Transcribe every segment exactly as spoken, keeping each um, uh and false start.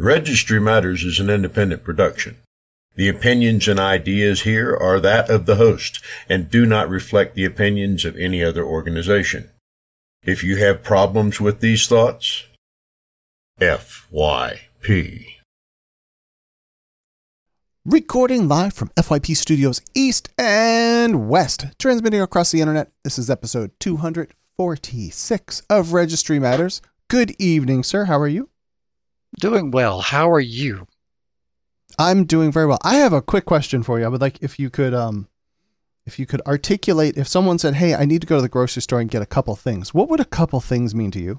Registry Matters is an independent production. The opinions and ideas here are that of the host and do not reflect the opinions of any other organization. If you have problems with these thoughts, F Y P. Recording live from F Y P Studios East and West, transmitting across the internet. This is episode two forty-six of Registry Matters. Good evening, sir. How are you? Doing well. How are you? I'm doing very well. I have a quick question for you. I would like if you could, um, if you could articulate, if someone said, "Hey, I need to go to the grocery store and get a couple things," what would a couple things mean to you?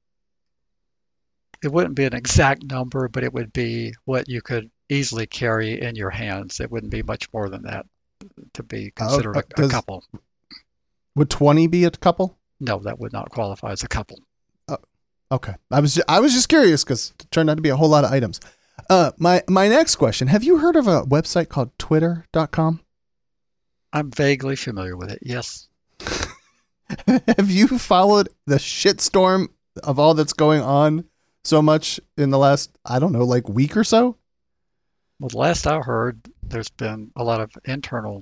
It wouldn't be an exact number, but it would be what you could easily carry in your hands. It wouldn't be much more than that to be considered uh, uh, a, does, a couple. Would twenty be a couple? No, that would not qualify as a couple. Uh, okay. I was, I was just curious because it turned out to be a whole lot of items. Uh, my, my next question, have you heard of a website called twitter dot com? I'm vaguely familiar with it. Yes. Have you followed the shitstorm of all that's going on so much in the last, I don't know, like week or so? Well, the last I heard, there's been a lot of internal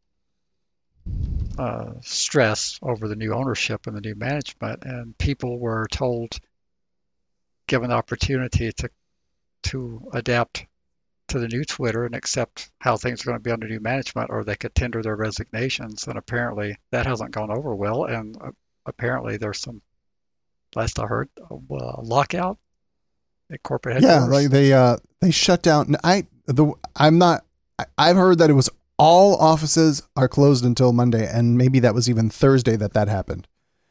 uh, stress over the new ownership and the new management, and people were told, given the opportunity to to adapt to the new Twitter and accept how things are going to be under new management, or they could tender their resignations. And apparently that hasn't gone over well. And uh, apparently there's some, last I heard, uh, lockout at corporate headquarters. Yeah, like they uh they shut down. I the I'm not. I, I've heard that it was all offices are closed until Monday, and maybe that was even Thursday that that happened.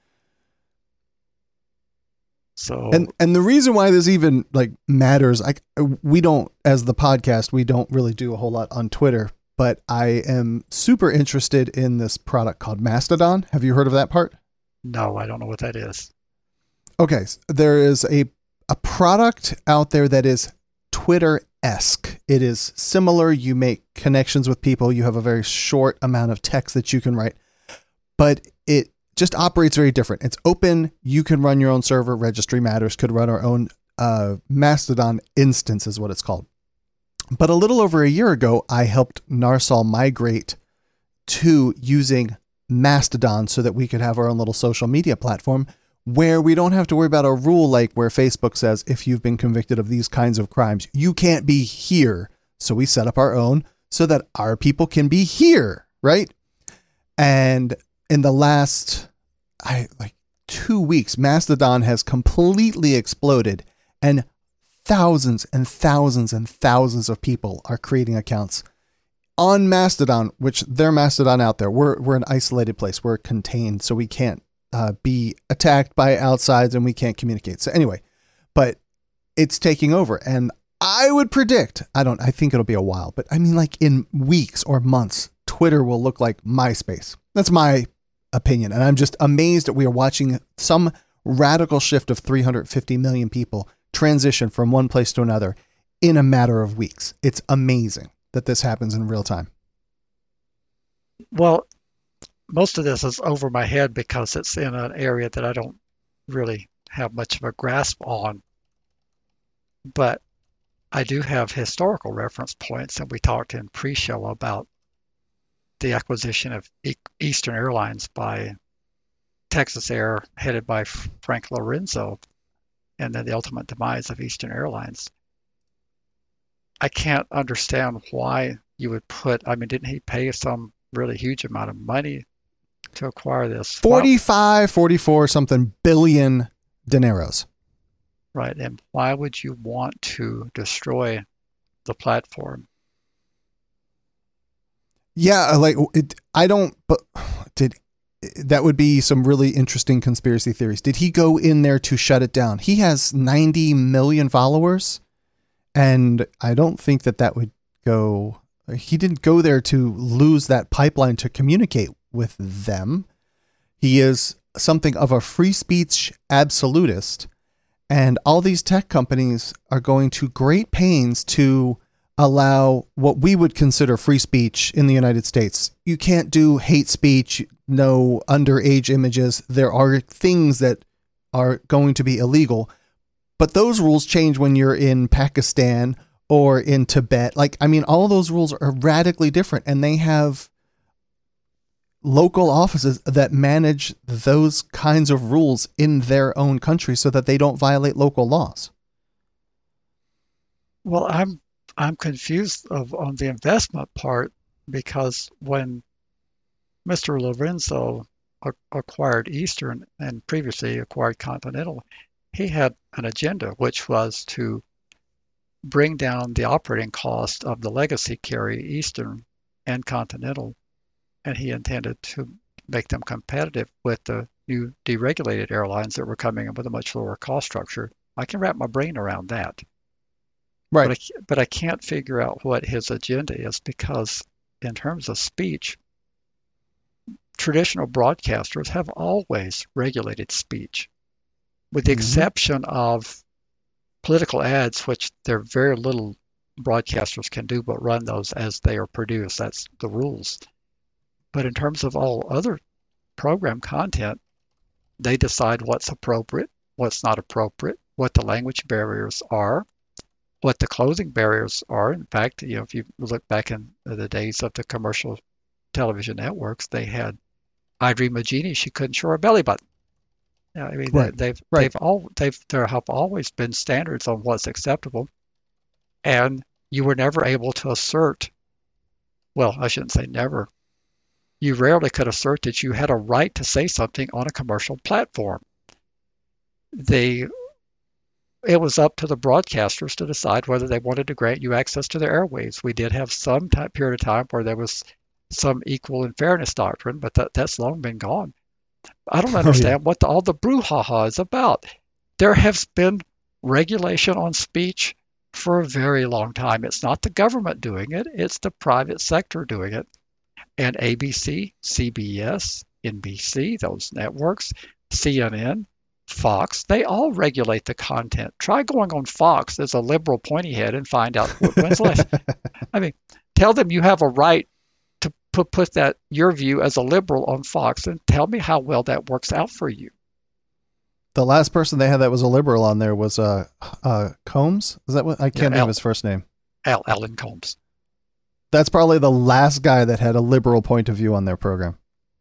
So and and the reason why this even like matters, I we don't as the podcast we don't really do a whole lot on Twitter, but I am super interested in this product called Mastodon. Have you heard of that part? No, I don't know what that is. Okay, so there is a a product out there that is Twitter-esque. It is similar. You make connections with people. You have a very short amount of text that you can write, but it just operates very different. It's open. You can run your own server. Registry Matters could run our own uh, Mastodon instance is what it's called. But a little over a year ago, I helped Narsol migrate to using Mastodon so that we could have our own little social media platform where we don't have to worry about a rule like where Facebook says, if you've been convicted of these kinds of crimes, you can't be here. So we set up our own so that our people can be here, right? And in the last, I like two weeks, Mastodon has completely exploded, and thousands and thousands and thousands of people are creating accounts on Mastodon, which they're Mastodon out there. We're we're an isolated place. We're contained, so we can't uh, be attacked by outsides, and we can't communicate. So anyway, but it's taking over, and I would predict, I don't, I think it'll be a while, but I mean, like in weeks or months, Twitter will look like MySpace. That's my opinion. And I'm just amazed that we are watching some radical shift of three hundred fifty million people transition from one place to another in a matter of weeks. It's amazing that this happens in real time. Well, most of this is over my head because it's in an area that I don't really have much of a grasp on. But I do have historical reference points, and we talked in pre-show about the acquisition of Eastern Airlines by Texas Air, headed by Frank Lorenzo, and then the ultimate demise of Eastern Airlines. I can't understand why you would put, I mean, didn't he pay some really huge amount of money to acquire this? forty-five, forty-four something billion dineros. Right. And why would you want to destroy the platform? Yeah, like it, I don't, but did that would be some really interesting conspiracy theories. Did he go in there to shut it down? He has ninety million followers, and I don't think that that would go. He didn't go there to lose that pipeline to communicate with them. He is something of a free speech absolutist, and all these tech companies are going to great pains to allow what we would consider free speech in the United States. You can't do hate speech, no underage images. There are things that are going to be illegal, But those rules change when you're in Pakistan or in Tibet. Like, I mean, all those rules are radically different, and they have local offices that manage those kinds of rules in their own country so that they don't violate local laws. Well, I'm I'm confused of on the investment part, because when Mister Lorenzo a- acquired Eastern and previously acquired Continental, he had an agenda, which was to bring down the operating cost of the legacy carrier Eastern and Continental, and he intended to make them competitive with the new deregulated airlines that were coming in with a much lower cost structure. I can wrap my brain around that. Right. But I, but I can't figure out what his agenda is, because in terms of speech, traditional broadcasters have always regulated speech, with the Mhm. exception of political ads, which there are very little broadcasters can do but run those as they are produced. That's the rules. But in terms of all other program content, they decide what's appropriate, what's not appropriate, what the language barriers are, what the clothing barriers are. In fact, you know, if you look back in the days of the commercial television networks, they had Idri Magini. She couldn't show her belly button. Yeah, I mean, Right. they, they've Right. they've all they've there have always been standards on what's acceptable, and you were never able to assert. Well, I shouldn't say never. You rarely could assert that you had a right to say something on a commercial platform. They It was up to the broadcasters to decide whether they wanted to grant you access to their airwaves. We did have some time, period of time where there was some equal and fairness doctrine, but that, that's long been gone. I don't understand Oh, yeah. what the, all the brouhaha is about. There has been regulation on speech for a very long time. It's not the government doing it, it's the private sector doing it. And A B C, C B S, N B C, those networks, C N N, Fox, they all regulate the content. Try going on Fox as a liberal pointy head and find out when's the last. I mean, tell them you have a right to put, put that your view as a liberal on Fox, and tell me how well that works out for you. The last person they had that was a liberal on there was uh, uh, Combs. Is that what? I can't Yeah, think Al, of his first name. Al, Alan Combs. That's probably the last guy that had a liberal point of view on their program.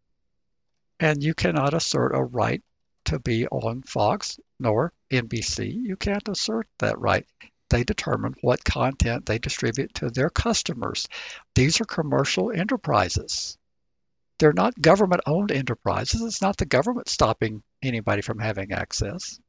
And you cannot assert a right to be on Fox nor N B C. You can't assert that right. They determine what content they distribute to their customers. These are commercial enterprises. They're not government-owned enterprises. It's not the government stopping anybody from having access.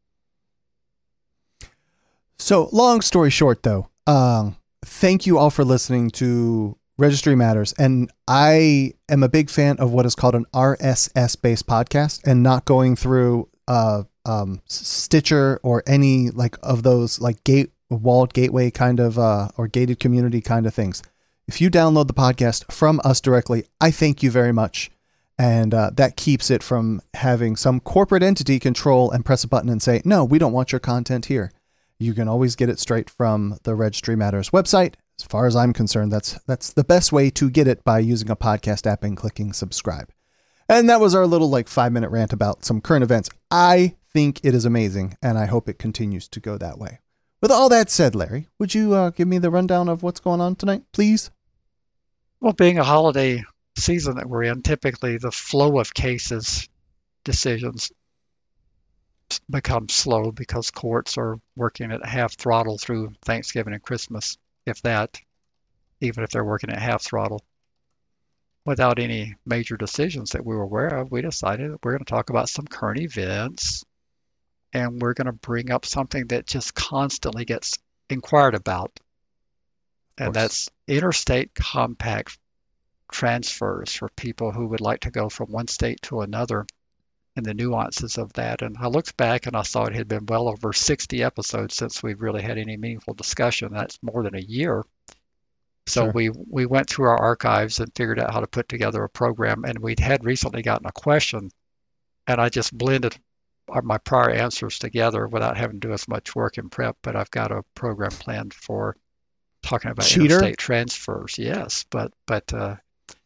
So, long story short, though, um, thank you all for listening to Registry Matters. And I am a big fan of what is called an R S S-based podcast, and not going through uh, um, Stitcher or any like of those like gate walled gateway kind of uh, or gated community kind of things. If you download the podcast from us directly, I thank you very much. And uh, that keeps it from having some corporate entity control and press a button and say, no, we don't want your content here. You can always get it straight from the Registry Matters website. As far as I'm concerned, that's that's the best way to get it, by using a podcast app and clicking subscribe. And that was our little like five minute rant about some current events. I think it is amazing, and I hope it continues to go that way. With all that said, Larry, would you uh, give me the rundown of what's going on tonight, please? Well, being a holiday season that we're in, typically the flow of cases, decisions become slow because courts are working at half throttle through Thanksgiving and Christmas, if that, even if they're working at half throttle. Without any major decisions that we were aware of, we decided that we're going to talk about some current events, and we're going to bring up something that just constantly gets inquired about, and that's interstate compact transfers for people who would like to go from one state to another, and the nuances of that. And I looked back and I saw it had been well over sixty episodes since we've really had any meaningful discussion. That's more than a year. So Sure. we we went through our archives and figured out how to put together a program. And we had recently gotten a question, and I just blended our, my prior answers together without having to do as much work in prep. But I've got a program planned for talking about Cheater? interstate transfers. Yes, but but uh,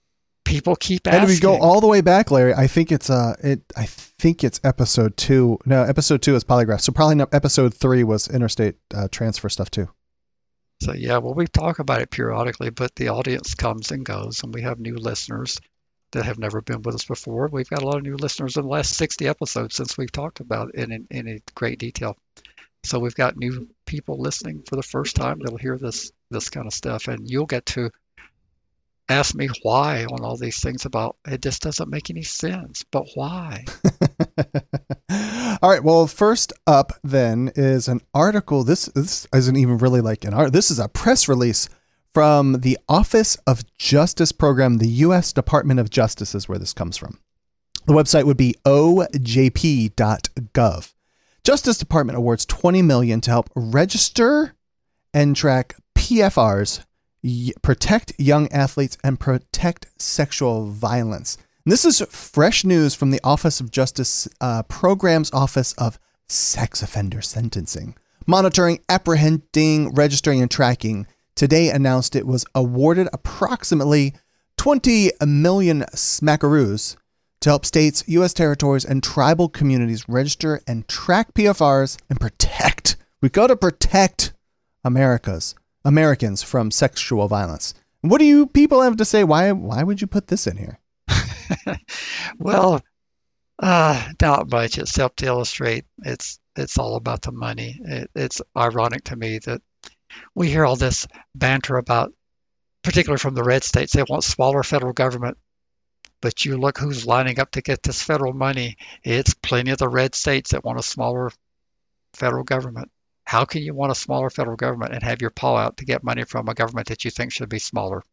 people keep asking. And if we go all the way back, Larry, I think it's uh, it. I think it's episode two. No, episode two is polygraph. So probably not, episode three was interstate uh, transfer stuff too. So yeah, well, we talk about it periodically, but the audience comes and goes, and we have new listeners that have never been with us before. We've got a lot of new listeners in the last sixty episodes since we've talked about it in, in, in a great detail. So we've got new people listening for the first time that'll hear this this kind of stuff, and you'll get to ask me why on all these things about it just doesn't make any sense, but why? All right. Well, first up then is an article. This this isn't even really like an art. This is a press release from the Office of Justice Program, the U S Department of Justice is where this comes from. The website would be o j p dot gov. Justice Department awards twenty million dollars to help register and track P F Rs, y- protect young athletes, and protect sexual violence. And this is fresh news from the Office of Justice uh, Program's Office of Sex Offender Sentencing. Monitoring, apprehending, registering, and tracking today announced it was awarded approximately twenty million smackaroos to help states, U S territories, and tribal communities register and track P F Rs and protect. We got to protect America's Americans from sexual violence. What do you people have to say? Why why would you put this in here? Well, uh, not much except to illustrate it's it's all about the money. It, it's ironic to me that we hear all this banter about, particularly from the red states, they want smaller federal government. But you look who's lining up to get this federal money. It's plenty of the red states that want a smaller federal government. How can you want a smaller federal government and have your paw out to get money from a government that you think should be smaller?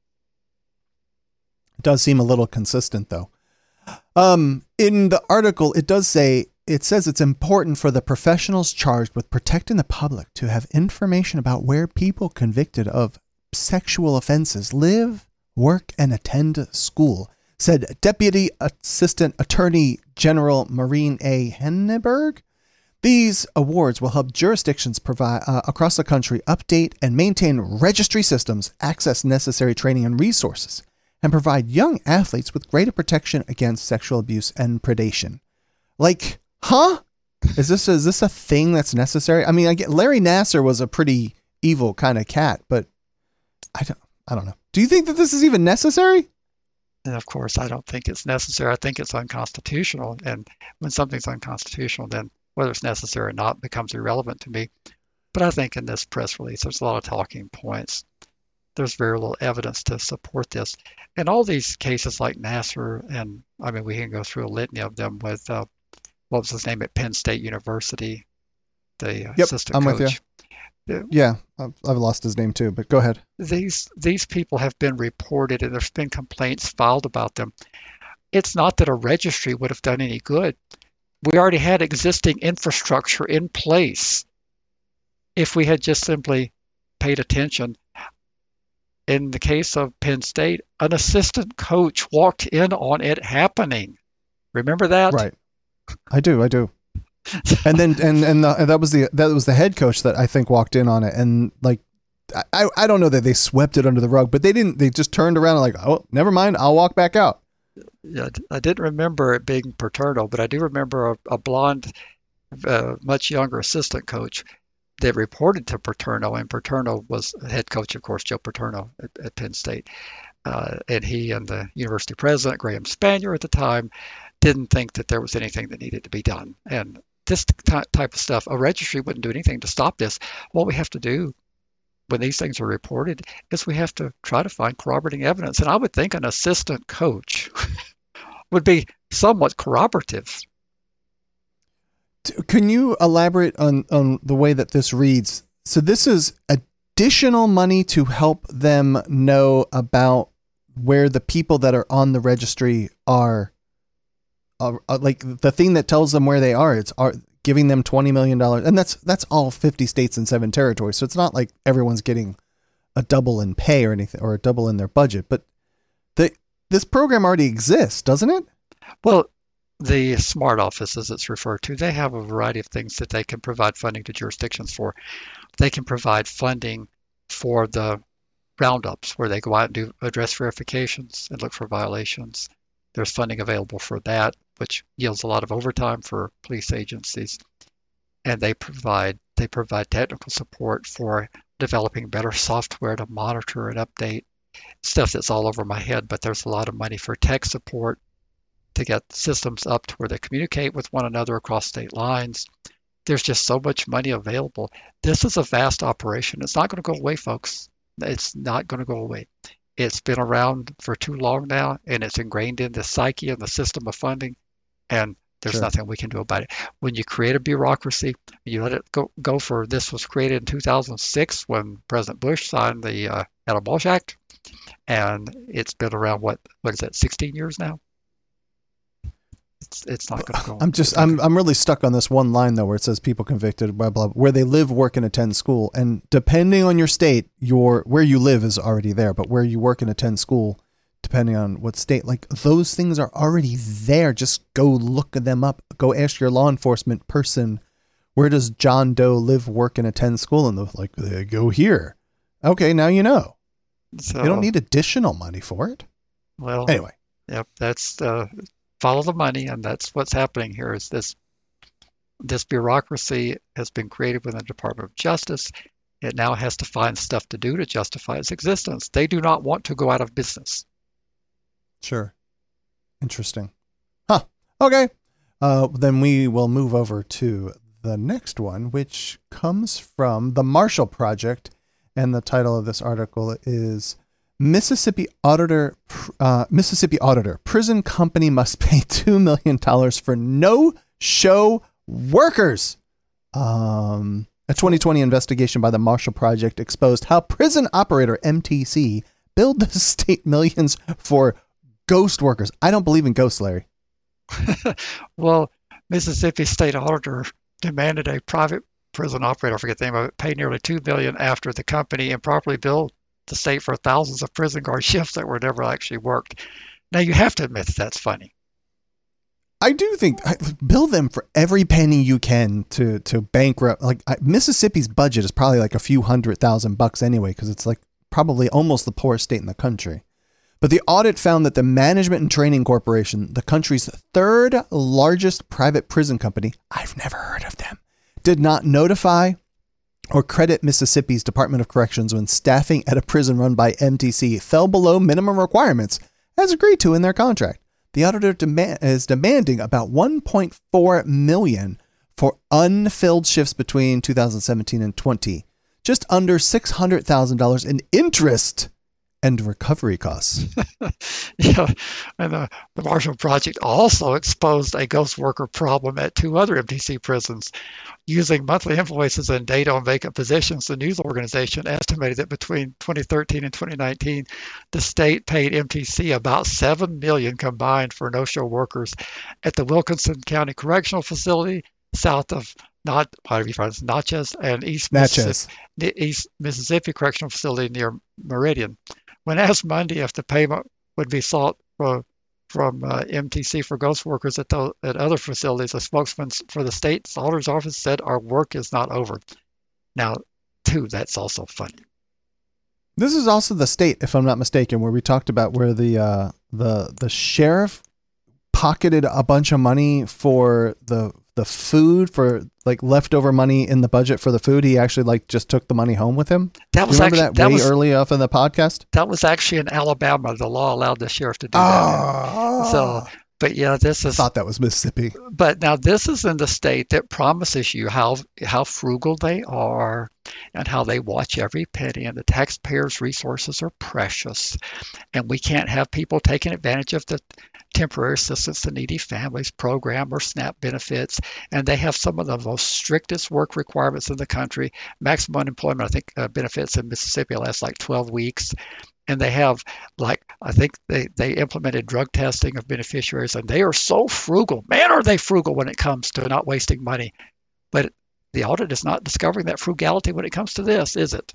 It does seem a little consistent, though. Um, in the article, it does say, it says it's important for the professionals charged with protecting the public to have information about where people convicted of sexual offenses live, work, and attend school, said Deputy Assistant Attorney General Maureen A. Henneberg. These awards will help jurisdictions provide uh, across the country update and maintain registry systems, access necessary training and resources, and provide young athletes with greater protection against sexual abuse and predation. Like, huh? Is this is this a thing that's necessary? I mean, I get Larry Nassar was a pretty evil kind of cat, but I don't I don't know. Do you think that this is even necessary? And of course, I don't think it's necessary. I think it's unconstitutional. And when something's unconstitutional, then whether it's necessary or not becomes irrelevant to me. But I think in this press release, there's a lot of talking points. There's very little evidence to support this. And all these cases like Nassar, and I mean, we can go through a litany of them with, uh, what was his name at Penn State University, the uh, yep, assistant I'm coach. with you. Yeah, I've, I've lost his name too, but go ahead. These these people have been reported and there's been complaints filed about them. It's not that a registry would have done any good. We already had existing infrastructure in place. If we had just simply paid attention. In the case of Penn State, an assistant coach walked in on it happening. Remember that? Right. I do. I do. And then and and, the, and that was the that was the head coach that I think walked in on it, and like I I don't know that they swept it under the rug, but they didn't. They just turned around and like, oh, never mind, I'll walk back out. Yeah, I didn't remember it being Paterno, but I do remember a, a blonde, uh, much younger assistant coach that reported to Paterno, and Paterno was head coach, of course, Joe Paterno at, at Penn State, uh, and he and the university president Graham Spanier at the time didn't think that there was anything that needed to be done, and this t- type of stuff, a registry wouldn't do anything to stop this. What we have to do when these things are reported is we have to try to find corroborating evidence. And I would think an assistant coach would be somewhat corroborative. Can you elaborate on, on the way that this reads? So this is additional money to help them know about where the people that are on the registry are. Uh, like the thing that tells them where they are, it's are giving them twenty million dollars. And that's, that's all fifty states and seven territories. So it's not like everyone's getting a double in pay or anything, or a double in their budget, but the, this program already exists, doesn't it? Well, the SMART office, as it's referred to, they have a variety of things that they can provide funding to jurisdictions for. They can provide funding for the roundups where they go out and do address verifications and look for violations. There's funding available for that, which yields a lot of overtime for police agencies. And they provide they provide technical support for developing better software to monitor and update stuff that's all over my head. But there's a lot of money for tech support to get systems up to where they communicate with one another across state lines. There's just so much money available. This is a vast operation. It's not going to go away, folks. It's not going to go away. It's been around for too long now, and it's ingrained in the psyche and the system of funding, and there's Sure. nothing we can do about it. When you create a bureaucracy, you let it go, go for, this was created in two thousand six when President Bush signed the uh, Adam Walsh Act, and it's been around, what what is that, sixteen years now? It's, it's not going to go. I'm just I'm I'm really stuck on this one line though, where it says people convicted, blah blah, where they live, work, and attend school. And depending on your state, your where you live is already there, but where you work and attend school, depending on what state, like those things are already there. Just go look them up. Go ask your law enforcement person, where does John Doe live, work, and attend school? And they're like, they go here. Okay, now you know. So, You don't need additional money for it. well, Anyway, yep, that's uh, follow the money, and that's what's happening here. Is this this bureaucracy has been created within the Department of Justice. It now has to find stuff to do to justify its existence. They do not want to go out of business. sure. Interesting. Huh. Okay. Uh, then we will move over to the next one, which comes from the Marshall Project. And the title of this article is Mississippi Auditor, uh, Mississippi Auditor, Prison Company Must Pay two million dollars for No-Show Workers. Um, a twenty twenty investigation by the Marshall Project exposed how prison operator M T C billed the state millions for ghost workers. I don't believe in ghosts, Larry. Well, Mississippi State Auditor demanded a private prison operator, I forget the name of it, pay nearly two billion dollars after the company improperly billed the state for thousands of prison guard shifts that were never actually worked. Now, you have to admit that that's funny. I do think I- bill them for every penny you can to to bankrupt. Like I, Mississippi's budget is probably like a few hundred thousand bucks anyway, because it's like probably almost the poorest state in the country. But the audit found that the Management and Training Corporation, the country's third largest private prison company, I've never heard of them, did not notify or credit Mississippi's Department of Corrections when staffing at a prison run by M T C fell below minimum requirements as agreed to in their contract. The auditor demand, is demanding about one point four million dollars for unfilled shifts between two thousand seventeen and twenty, just under six hundred thousand dollars in interest and recovery costs. Yeah, and the, the Marshall Project also exposed a ghost worker problem at two other M T C prisons. Using monthly invoices and data on vacant positions, the news organization estimated that between twenty thirteen and twenty nineteen, the state paid M T C about seven million dollars combined for no-show workers at the Wilkinson County Correctional Facility, south of not whatever you pronounce Natchez, and East Natchez. Mississippi, East Mississippi Correctional Facility near Meridian. When asked Monday if the payment would be sought for, from uh, M T C for ghost workers at, the, at other facilities, a spokesman for the state's auditor's office said, "Our work is not over." Now, too, that's also funny. This is also the state, if I'm not mistaken, where we talked about where the uh, the the sheriff pocketed a bunch of money for the the food, for like leftover money in the budget for the food. He actually like just took the money home with him. That Do was you remember actually that, that way was early off in the podcast? that was actually in Alabama. The law allowed the sheriff to do that. Oh, So, but yeah, this I is. thought that was Mississippi. But now this is in the state that promises you how how frugal they are and how they watch every penny, and the taxpayers' resources are precious, and we can't have people taking advantage of the temporary assistance to needy families program or SNAP benefits, and they have some of the most strictest work requirements in the country. Maximum unemployment, I think, uh, benefits in Mississippi last like twelve weeks. And they have, like, I think they, they implemented drug testing of beneficiaries, and they are so frugal. Man, are they frugal when it comes to not wasting money. But the audit is not discovering that frugality when it comes to this, is it?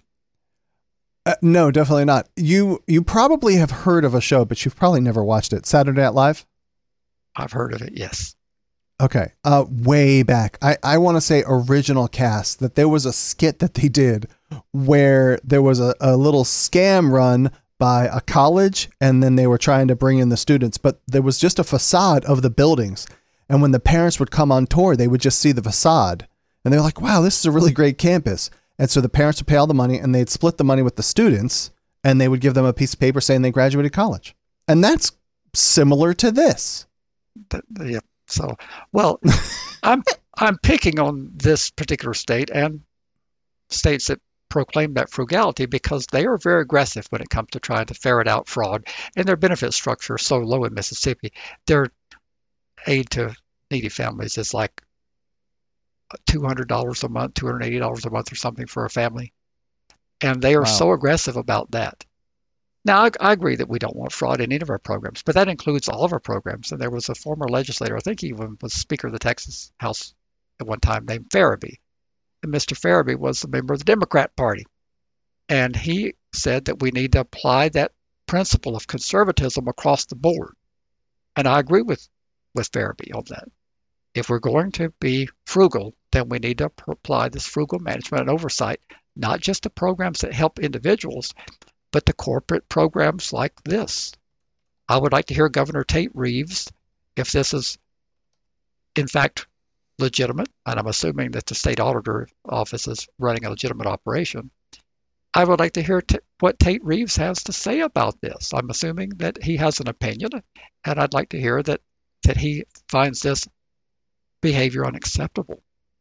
Uh, no, definitely not. You you probably have heard of a show, but you've probably never watched it. Saturday Night Live? I've heard of it, yes. Okay. Uh, way back. I, I want to say original cast, that there was a skit that they did where there was a, a little scam run by a college, and then they were trying to bring in the students, but there was just a facade of the buildings. And when the parents would come on tour, they would just see the facade. And they were like, wow, this is a really great campus. And so the parents would pay all the money, and they'd split the money with the students, and they would give them a piece of paper saying they graduated college. And that's similar to this. But, yeah. So, well, I'm I'm picking on this particular state and states that proclaim that frugality because they are very aggressive when it comes to trying to ferret out fraud, and their benefit structure is so low in Mississippi. Their aid to needy families is like two hundred dollars a month, two hundred eighty dollars a month or something for a family. And they are Wow. so aggressive about that. Now, I, I agree that we don't want fraud in any of our programs, but that includes all of our programs. And there was a former legislator, I think he even was Speaker of the Texas House at one time, named Farabee. And Mister Farabee was a member of the Democrat Party. And he said that we need to apply that principle of conservatism across the board. And I agree with, with Farabee on that. If we're going to be frugal, then we need to apply this frugal management and oversight, not just to programs that help individuals, but to corporate programs like this. I would like to hear Governor Tate Reeves, if this is in fact legitimate, and I'm assuming that the state auditor office is running a legitimate operation, I would like to hear t- what Tate Reeves has to say about this. I'm assuming that he has an opinion, and I'd like to hear that, that he finds this behavior unacceptable.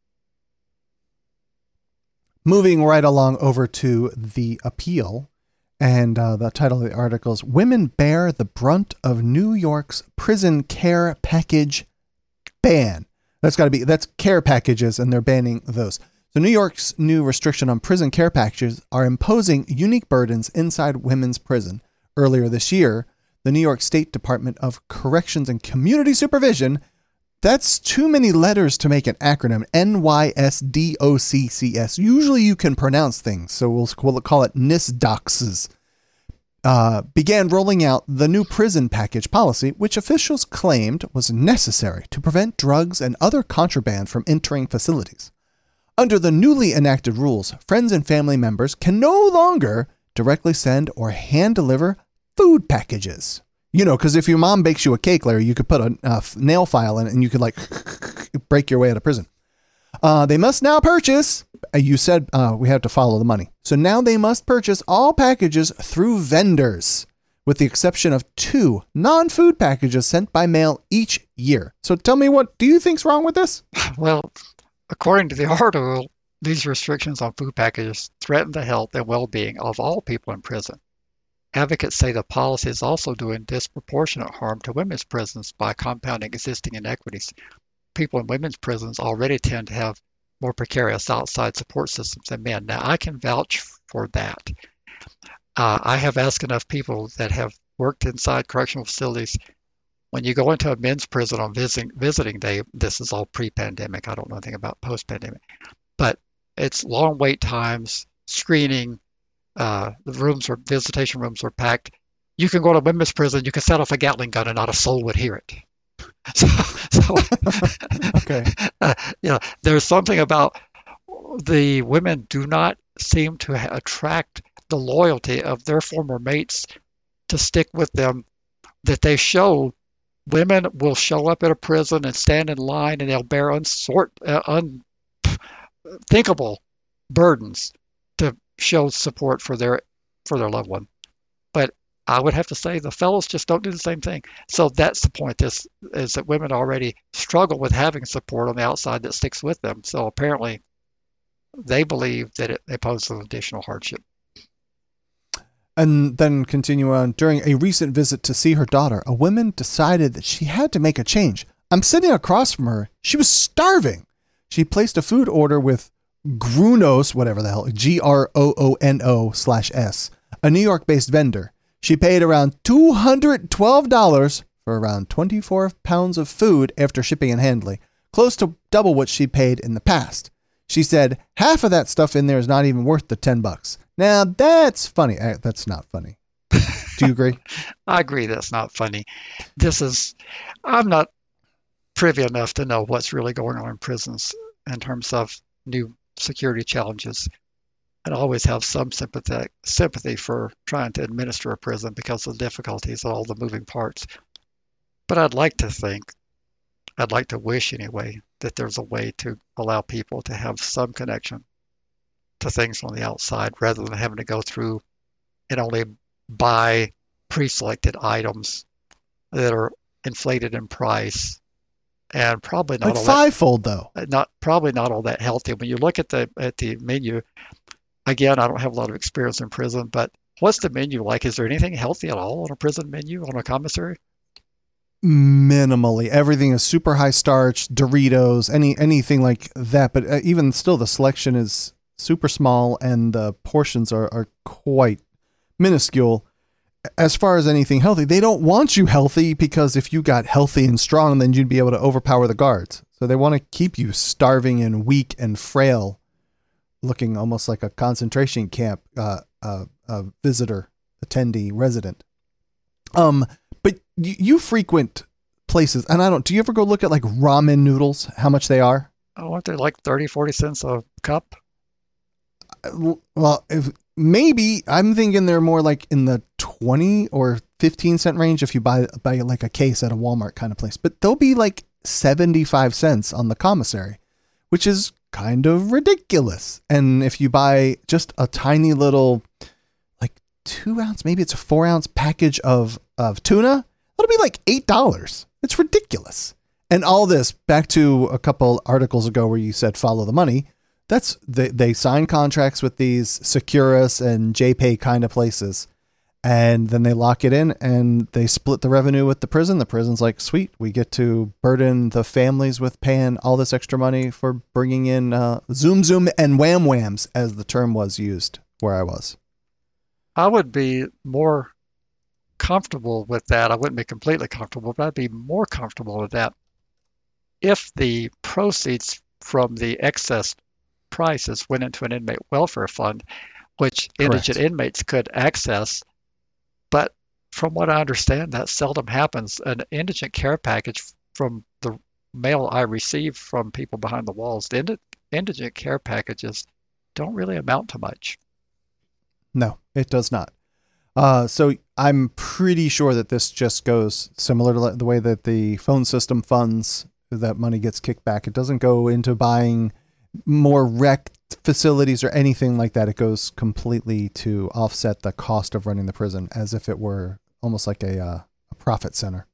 Moving right along over to the appeal, and uh, the title of the article is Women Bear the Brunt of New York's Prison Care Package Ban. That's got to be, that's care packages, and they're banning those. So New York's new restriction on prison care packages are imposing unique burdens inside women's prison. Earlier this year, the New York State Department of Corrections and Community Supervision, that's too many letters to make an acronym, N Y S D O C C S. Usually you can pronounce things, so we'll, we'll call it NISDOCS. Uh, began rolling out the new prison package policy, which officials claimed was necessary to prevent drugs and other contraband from entering facilities. Under the newly enacted rules, friends and family members can no longer directly send or hand deliver food packages. You know, because if your mom bakes you a cake, Larry, you could put a, a nail file in it and you could like break your way out of prison. Uh, they must now purchase, uh, you said uh, we have to follow the money. So now they must purchase all packages through vendors, with the exception of two non-food packages sent by mail each year. So tell me, what do you think's wrong with this? Well, according to the article, these restrictions on food packages threaten the health and well-being of all people in prison. Advocates say the policy is also doing disproportionate harm to women's prisons by compounding existing inequities. People in women's prisons already tend to have more precarious outside support systems than men. Now, I can vouch for that. Uh, I have asked enough people that have worked inside correctional facilities. When you go into a men's prison on visiting, visiting day, this is all pre-pandemic. I don't know anything about post-pandemic. But it's long wait times, screening, uh, the rooms are, visitation rooms are packed. You can go to a women's prison, you can set off a Gatling gun and not a soul would hear it. So, so Okay. uh, you know, there's something about the women do not seem to ha- attract the loyalty of their former mates to stick with them, that they show. Women will show up at a prison and stand in line, and they'll bear unsort, uh, unthinkable burdens to show support for their for their loved one. But I would have to say the fellows just don't do the same thing. So that's the point, is, is that women already struggle with having support on the outside that sticks with them. So apparently they believe that it, it poses an additional hardship. And then continue on. During a recent visit to see her daughter, a woman decided that she had to make a change. I'm sitting across from her. She was starving. She placed a food order with Grunos, whatever the hell, G R O O N O slash S, a New York-based vendor. She paid around two hundred twelve dollars for around twenty-four pounds of food after shipping and handling, close to double what she paid in the past. She said half of that stuff in there is not even worth the ten bucks. Now that's funny. Uh, That's not funny. Do you agree? I agree that's not funny. This is, I'm not privy enough to know what's really going on in prisons in terms of new security challenges. and always have some sympathy sympathy for trying to administer a prison because of the difficulties and all the moving parts. But I'd like to think, I'd like to wish anyway, that there's a way to allow people to have some connection to things on the outside rather than having to go through and only buy pre-selected items that are inflated in price and probably not Like all fivefold though. that, not probably not all that healthy. When you look at the at the menu, again, I don't have a lot of experience in prison, but what's the menu like? Is there anything healthy at all on a prison menu, on a commissary? Minimally, everything is super high starch, Doritos, any anything like that. But uh, even still, the selection is super small and the portions are, are quite minuscule. As far as anything healthy, they don't want you healthy because if you got healthy and strong, then you'd be able to overpower the guards. So they want to keep you starving and weak and frail, looking almost like a concentration camp uh, uh, uh, visitor, attendee, resident. Um, but you, you frequent places, and I don't. Do you ever go look at like ramen noodles? How much they are? Oh, aren't they like thirty, forty cents a cup? Well, if, maybe I'm thinking they're more like in the twenty or fifteen cent range if you buy buy like a case at a Walmart kind of place. But they'll be like seventy-five cents on the commissary, which is kind of ridiculous. And if you buy just a tiny little like two ounce, maybe it's a four ounce package of, of tuna, it'll be like eight dollars. It's ridiculous. And all this back to a couple articles ago where you said follow the money. That's they, they sign contracts with these Securus and JPay kind of places, and then they lock it in and they split the revenue with the prison. The prison's like, sweet, we get to burden the families with paying all this extra money for bringing in uh, Zoom Zoom and Wham Whams, as the term was used where I was. I would be more comfortable with that. I wouldn't be completely comfortable, but I'd be more comfortable with that if the proceeds from the excess prices went into an inmate welfare fund, which indigent Correct. inmates could access. But from what I understand, that seldom happens. An indigent care package, from the mail I receive from people behind the walls, the indi- indigent care packages don't really amount to much. No, it does not. Uh, so I'm pretty sure that this just goes similar to the way that the phone system funds, that money gets kicked back. It doesn't go into buying more rec facilities or anything like that. It goes completely to offset the cost of running the prison, as if it were almost like a, uh, a profit center.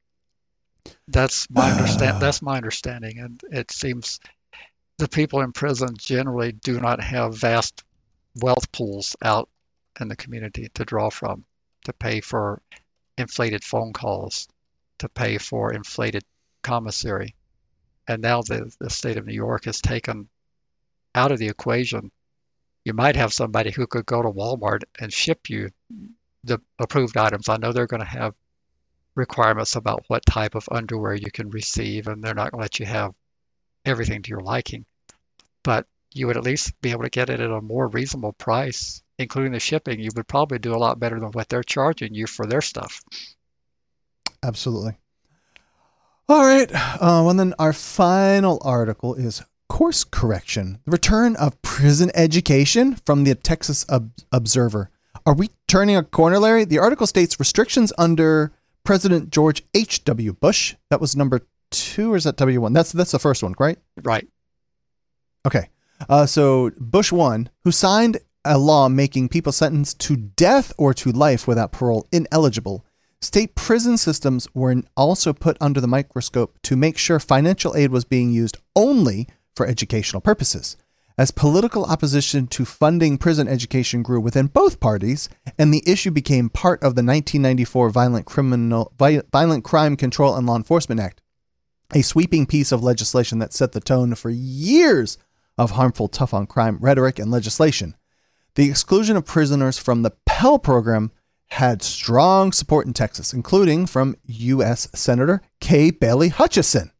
That's my understand. That's my understanding, and it seems the people in prison generally do not have vast wealth pools out in the community to draw from, to pay for inflated phone calls, to pay for inflated commissary. And now the, the state of New York has taken out of the equation. You might have somebody who could go to Walmart and ship you the approved items. I know they're going to have requirements about what type of underwear you can receive, and they're not going to let you have everything to your liking. But you would at least be able to get it at a more reasonable price, including the shipping. You would probably do a lot better than what they're charging you for their stuff. Absolutely. All right. Uh, and then our final article is Course Correction, the return of prison education from the Texas Ob- Observer. Are we turning a corner, Larry? The article states restrictions under President George H W. Bush. That was number two, or is that W one? That's that's the first one, right? Right. Okay. Uh, so Bush one, who signed a law making people sentenced to death or to life without parole ineligible. State prison systems were also put under the microscope to make sure financial aid was being used only for educational purposes. As political opposition to funding prison education grew within both parties, and the issue became part of the nineteen ninety-four Violent Criminal Violent Crime Control and Law Enforcement Act, a sweeping piece of legislation that set the tone for years of harmful tough on crime rhetoric and legislation. The exclusion of prisoners from the Pell Program had strong support in Texas, including from U S Senator Kay Bailey Hutchison.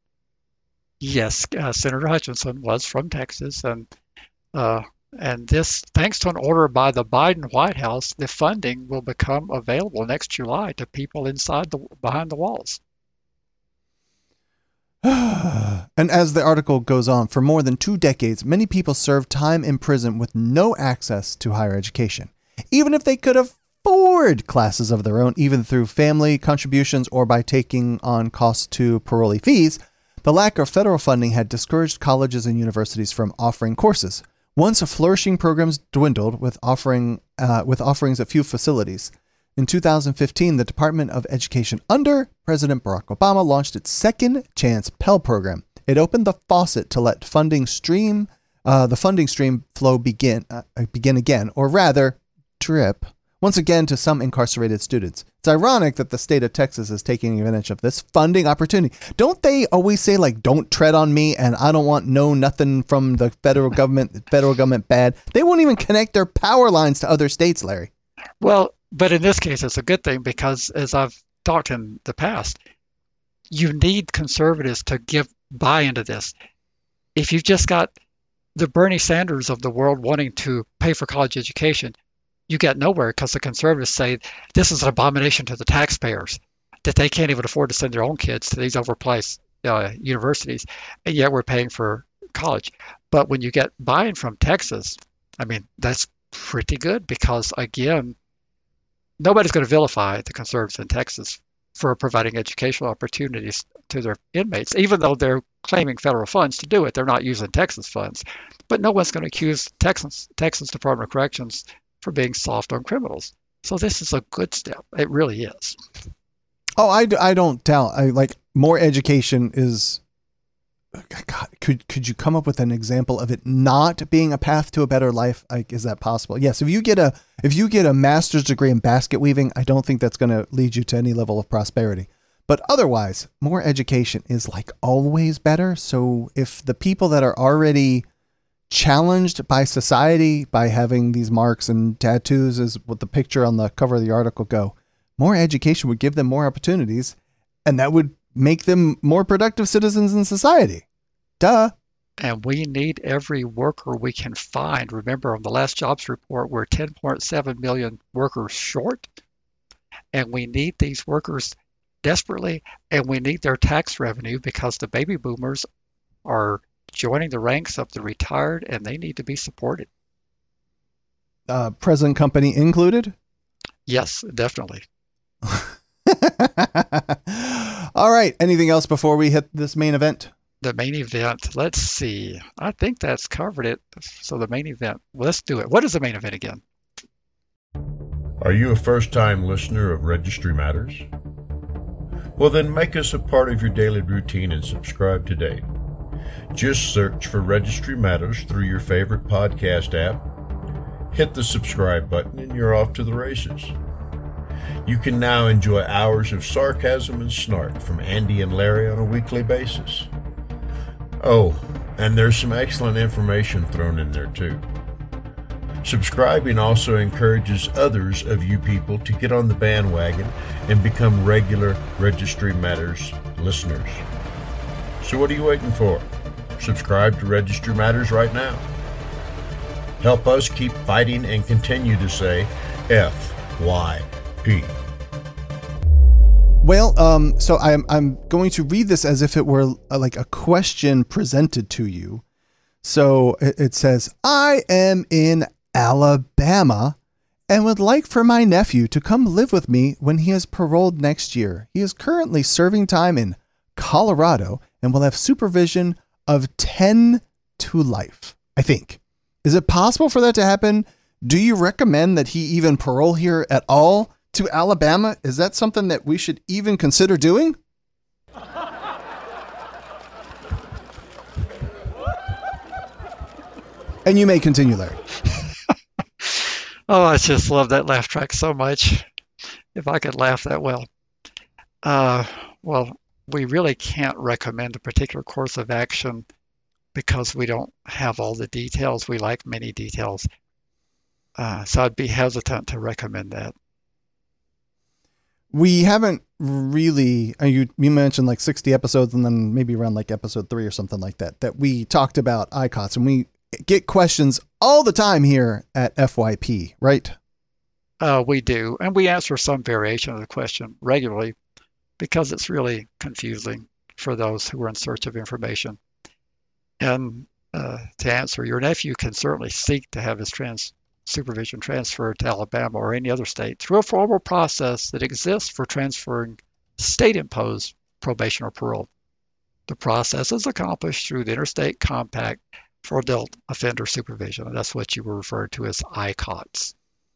Yes, uh, Senator Hutchinson was from Texas, and uh, and this, thanks to an order by the Biden White House, the funding will become available next July to people inside the behind the walls. And as the article goes on, for more than two decades, many people served time in prison with no access to higher education, even if they could afford classes of their own, even through family contributions or by taking on costs to parolee fees. The lack of federal funding had discouraged colleges and universities from offering courses. Once flourishing programs dwindled with offering uh, with offerings at few facilities. In two thousand fifteen, the Department of Education under President Barack Obama launched its Second Chance Pell Program. It opened the faucet to let funding stream, uh, the funding stream flow begin, uh, begin again, or rather, drip, once again to some incarcerated students. It's ironic that the state of Texas is taking advantage of this funding opportunity. Don't they always say, like, don't tread on me and I don't want no nothing from the federal government, the federal government bad? They won't even connect their power lines to other states, Larry. Well, but in this case, it's a good thing because, as I've talked in the past, you need conservatives to give buy into this. If you've just got the Bernie Sanders of the world wanting to pay for college education, you get nowhere because the conservatives say this is an abomination to the taxpayers, that they can't even afford to send their own kids to these overpriced uh, universities, and yet we're paying for college. But when you get buy-in from Texas, I mean, that's pretty good because, again, nobody's going to vilify the conservatives in Texas for providing educational opportunities to their inmates, even though they're claiming federal funds to do it. They're not using Texas funds. But no one's going to accuse Texas, Texas Department of Corrections for being soft on criminals. So this is a good step. It really is. Oh, I, I don't doubt. I like more education is. God, could could you come up with an example of it not being a path to a better life? Like, is that possible? Yes. If you get a if you get a master's degree in basket weaving, I don't think that's going to lead you to any level of prosperity. But otherwise, more education is like always better. So if the people that are already challenged by society by having these marks and tattoos, as what the picture on the cover of the article go, more education would give them more opportunities, and that would make them more productive citizens in society. Duh. And we need every worker we can find. Remember, on the last jobs report, we're ten point seven million workers short, and we need these workers desperately, and we need their tax revenue because the baby boomers are joining the ranks of the retired, and they need to be supported. Uh, present company included? Yes, definitely. All right. Anything else before we hit this main event? The main event. Let's see. I think that's covered it. So the main event. Let's do it. What is the main event again? Are you a first-time listener of Registry Matters? Well, then make us a part of your daily routine and subscribe today. Just search for Registry Matters through your favorite podcast app. Hit the subscribe button and you're off to the races. You can now enjoy hours of sarcasm and snark from Andy and Larry on a weekly basis. Oh, and there's some excellent information thrown in there too. Subscribing also encourages others of you people to get on the bandwagon and become regular Registry Matters listeners. So what are you waiting for? Subscribe to Registry Matters right now. Help us keep fighting and continue to say F Y P. Well, um, so I'm I'm going to read this as if it were a, like a question presented to you. So it, it says, I am in Alabama and would like for my nephew to come live with me when he is paroled next year. He is currently serving time in Colorado and will have supervision of ten to life, I think. Is it possible for that to happen? Do you recommend that he even parole here at all to Alabama? Is that something that we should even consider doing? And you may continue, Larry. Oh, I just love that laugh track so much. If I could laugh that well. Uh, well, we really can't recommend a particular course of action because we don't have all the details. We like many details. Uh, so I'd be hesitant to recommend that. We haven't really, uh, you, you mentioned like sixty episodes and then maybe around like episode three or something like that, that we talked about I C O T S, and we get questions all the time here at F Y P, right? Uh, we do. And we answer some variation of the question regularly because it's really confusing. for those who are in search of information. And uh, to answer, your nephew can certainly seek to have his trans supervision transferred to Alabama or any other state through a formal process that exists for transferring state-imposed probation or parole. The process is accomplished through the Interstate Compact for Adult Offender Supervision, and that's what you were referred to as I COTS.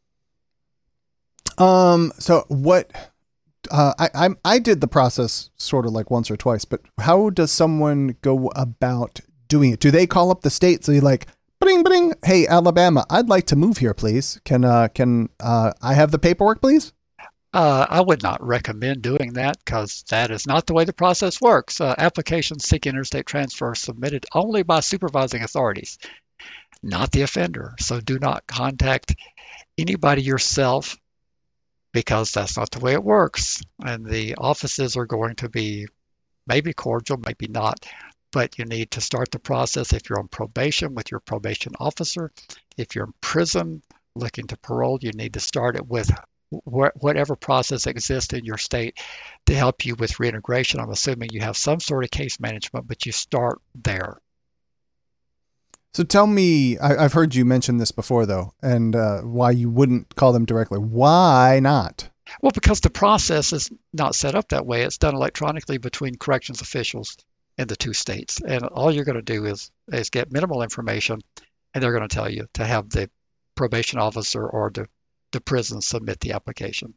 Um. So what? Uh, I I I did the process sort of like once or twice, but how does someone go about doing it? Do they call up the state? So you're like, bring, bring. Hey, Alabama, I'd like to move here, please. Can uh can uh I have the paperwork, please? Uh, I would not recommend doing that because that is not the way the process works. Uh, applications seeking interstate transfer are submitted only by supervising authorities, not the offender. So do not contact anybody yourself because that's not the way it works. And the offices are going to be maybe cordial, maybe not, but you need to start the process if you're on probation with your probation officer. If you're in prison looking to parole, you need to start it with whatever process exists in your state to help you with reintegration. I'm assuming you have some sort of case management, but you start there. So tell me, I, I've heard you mention this before, though, and uh, why you wouldn't call them directly. Why not? Well, because the process is not set up that way. It's done electronically between corrections officials in the two states. And all you're going to do is, is get minimal information, and they're going to tell you to have the probation officer or the the prison submit the application.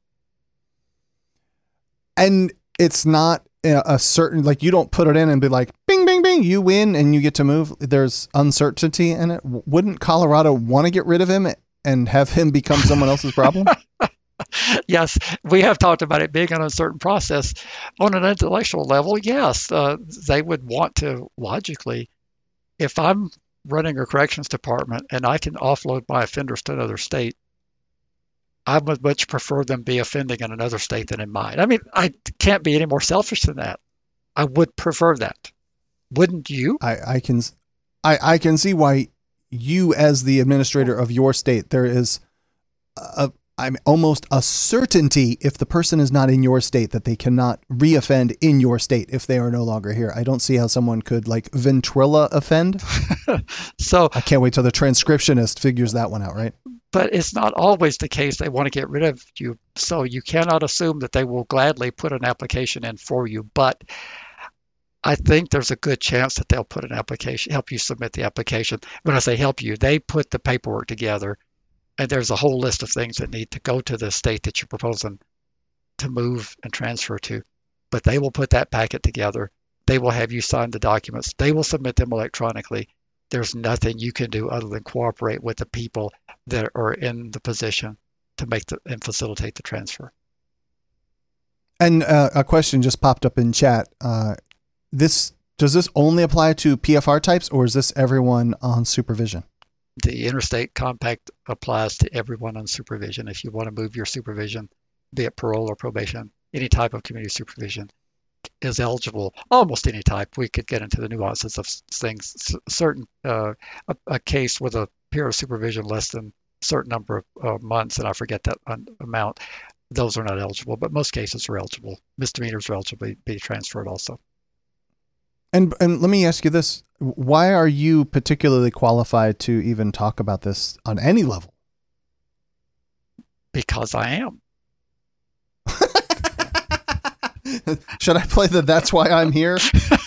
And it's not a certain, like you don't put it in and be like, bing, bing, bing, you win and you get to move. There's uncertainty in it. Wouldn't Colorado want to get rid of him and have him become someone else's problem? Yes, we have talked about it being an uncertain process. On an intellectual level, yes, uh, they would want to logically, if I'm running a corrections department and I can offload my offenders to another state, I would much prefer them be offending in another state than in mine. I mean, I can't be any more selfish than that. I would prefer that. Wouldn't you? I, I can, I, I can see why you, as the administrator of your state, there is a, I'm almost a certainty if the person is not in your state that they cannot reoffend in your state if they are no longer here. I don't see how someone could like Ventrilla offend. So I can't wait till the transcriptionist figures that one out, right? But it's not always the case they want to get rid of you. So you cannot assume that they will gladly put an application in for you. But I think there's a good chance that they'll put an application, help you submit the application. When I say help you, they put the paperwork together. And there's a whole list of things that need to go to the state that you're proposing to move and transfer to. But they will put that packet together. They will have you sign the documents. They will submit them electronically. There's nothing you can do other than cooperate with the people that are in the position to make the, and facilitate the transfer. And uh, a question just popped up in chat. Uh, this does this only apply to P F R types, or is this everyone on supervision? The Interstate Compact applies to everyone on supervision. If you want to move your supervision, be it parole or probation, any type of community supervision is eligible. Almost any type. We could get into the nuances of things. C- certain uh, a, a case with a period of supervision less than a certain number of uh, months, and I forget that un- amount, those are not eligible. But most cases are eligible. Misdemeanors are eligible to be transferred also. And and let me ask you this: why are you particularly qualified to even talk about this on any level? Because I am. Should I play the "That's Why I'm Here"?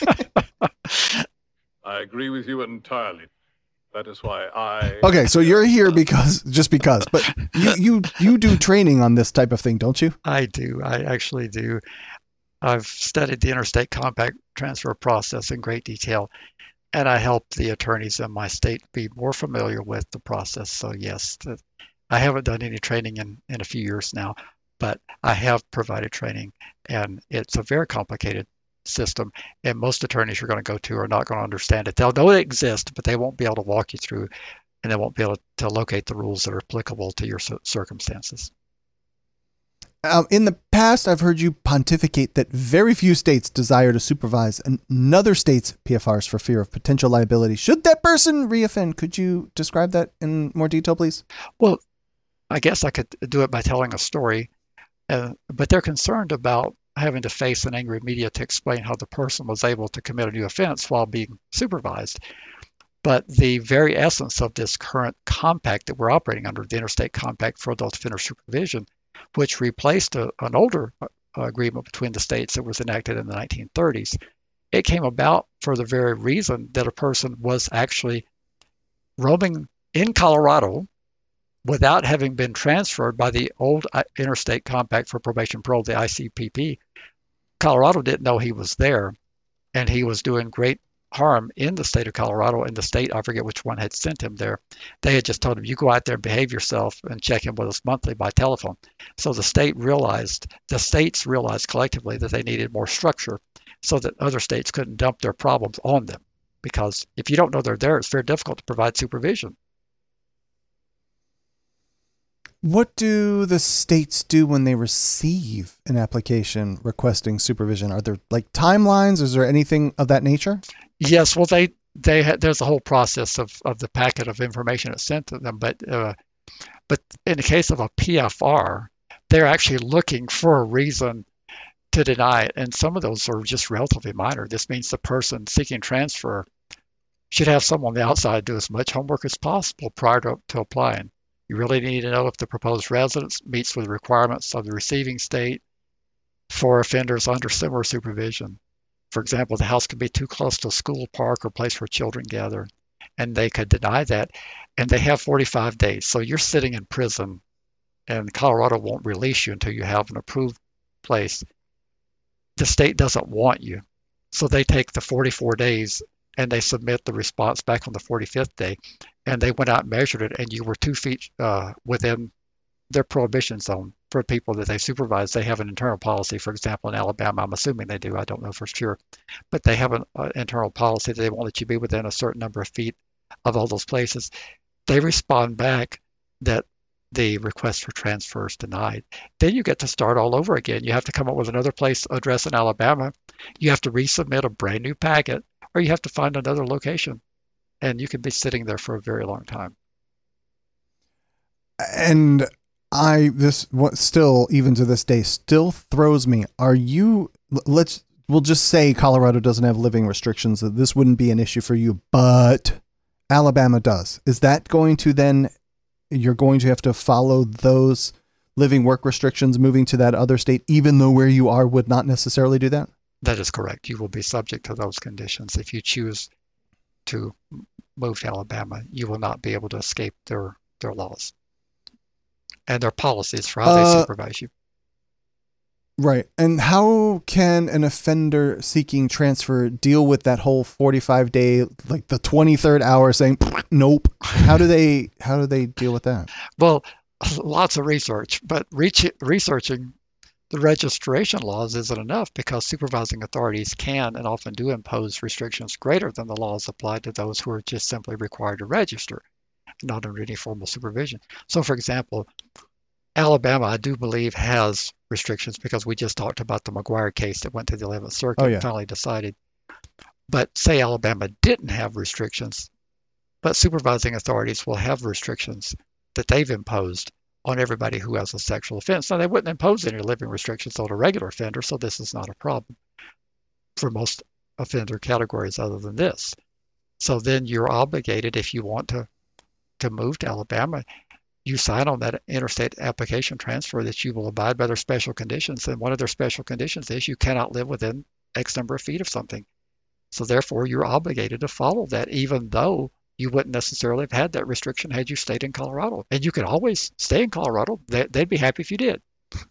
I agree with you entirely. That is why I. Okay, so you're here because just because, but you you you do training on this type of thing, don't you? I do. I actually do. I've studied the Interstate Compact transfer process in great detail, and I help the attorneys in my state be more familiar with the process. So yes, the, I haven't done any training in, in a few years now, but I have provided training, and it's a very complicated system, and most attorneys you're going to go to are not going to understand it. They'll know it exists, but they won't be able to walk you through, and they won't be able to locate the rules that are applicable to your circumstances. Um, in the past, I've heard you pontificate that very few states desire to supervise another state's P F Rs for fear of potential liability. Should that person reoffend? Could you describe that in more detail, please? Well, I guess I could do it by telling a story, uh, but they're concerned about having to face an angry media to explain how the person was able to commit a new offense while being supervised. But the very essence of this current compact that we're operating under, the Interstate Compact for Adult Offender Supervision, which replaced a, an older uh, agreement between the states that was enacted in the nineteen thirties, it came about for the very reason that a person was actually roaming in Colorado without having been transferred by the old Interstate Compact for Probation Parole, the I C P P. Colorado didn't know he was there, and he was doing great harm in the state of Colorado, and the state, I forget which one, had sent him there. They had just told him, you go out there and behave yourself and check in with us monthly by telephone. So the state realized, the states realized collectively that they needed more structure so that other states couldn't dump their problems on them. Because if you don't know they're there, it's very difficult to provide supervision. What do the states do when they receive an application requesting supervision? Are there like timelines? Is there anything of that nature? Yes, well, they they ha- there's a whole process of, of the packet of information that's sent to them. But uh, but in the case of a P F R, they're actually looking for a reason to deny it, and some of those are just relatively minor. This means the person seeking transfer should have someone on the outside do as much homework as possible prior to, to applying. You really need to know if the proposed residence meets with the requirements of the receiving state for offenders under similar supervision. For example, the house could be too close to a school, park, or place where children gather, and they could deny that, and they have forty-five days. So you're sitting in prison, and Colorado won't release you until you have an approved place. The state doesn't want you, so they take the forty-four days and they submit the response back on the forty-fifth day, and they went out and measured it, and you were two feet uh, within their prohibition zone. For people that they supervise, they have an internal policy. For example, in Alabama, I'm assuming they do, I don't know for sure, but they have an uh, internal policy that they won't let you be within a certain number of feet of all those places. They respond back that the request for transfer is denied. Then you get to start all over again. You have to come up with another place address in Alabama. You have to resubmit a brand new packet, or you have to find another location, and you can be sitting there for a very long time. And I, this what still, even to this day, still throws me. Are you, let's, we'll just say Colorado doesn't have living restrictions, that this wouldn't be an issue for you, but Alabama does. Is that going to then, you're going to have to follow those living work restrictions moving to that other state, even though where you are would not necessarily do that? That is correct. You will be subject to those conditions. If you choose to move to Alabama, you will not be able to escape their, their laws and their policies for how uh, they supervise you. Right. And how can an offender seeking transfer deal with that whole forty-five day, like the twenty-third hour saying, nope? How do they, how do they deal with that? Well, lots of research, but reach, researching the registration laws isn't enough, because supervising authorities can and often do impose restrictions greater than the laws applied to those who are just simply required to register, not under any formal supervision. So, for example, Alabama, I do believe, has restrictions, because we just talked about the McGuire case that went to the eleventh Circuit oh, yeah. and finally decided. But say Alabama didn't have restrictions, but supervising authorities will have restrictions that they've imposed on everybody who has a sexual offense. Now, they wouldn't impose any living restrictions on a regular offender, so this is not a problem for most offender categories other than this. So then you're obligated, if you want to, to move to Alabama, you sign on that interstate application transfer that you will abide by their special conditions. And one of their special conditions is you cannot live within X number of feet of something. So therefore, you're obligated to follow that, even though you wouldn't necessarily have had that restriction had you stayed in Colorado. And you could always stay in Colorado. They, they'd be happy if you did.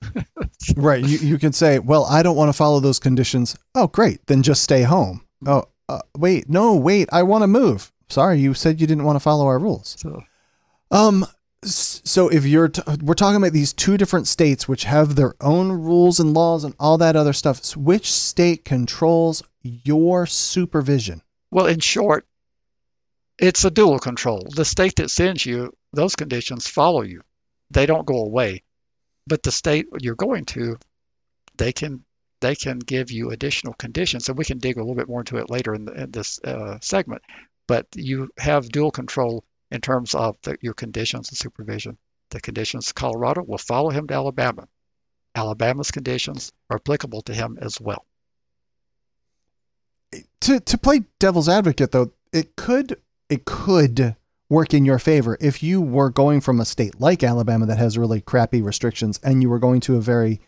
Right. You, you can say, well, I don't want to follow those conditions. Oh, great. Then just stay home. Oh, uh, wait, no, wait, I want to move. Sorry, you said you didn't want to follow our rules. So, um, so if you're, t- we're talking about these two different states, which have their own rules and laws and all that other stuff. So which state controls your supervision? Well, in short, it's a dual control. The state that sends you, those conditions follow you. They don't go away. But the state you're going to, they can they can give you additional conditions, and we can dig a little bit more into it later in, the, in this uh, segment. But you have dual control in terms of the, your conditions and supervision. The conditions of Colorado will follow him to Alabama. Alabama's conditions are applicable to him as well. To to play devil's advocate, though, it could it could work in your favor if you were going from a state like Alabama that has really crappy restrictions, and you were going to a very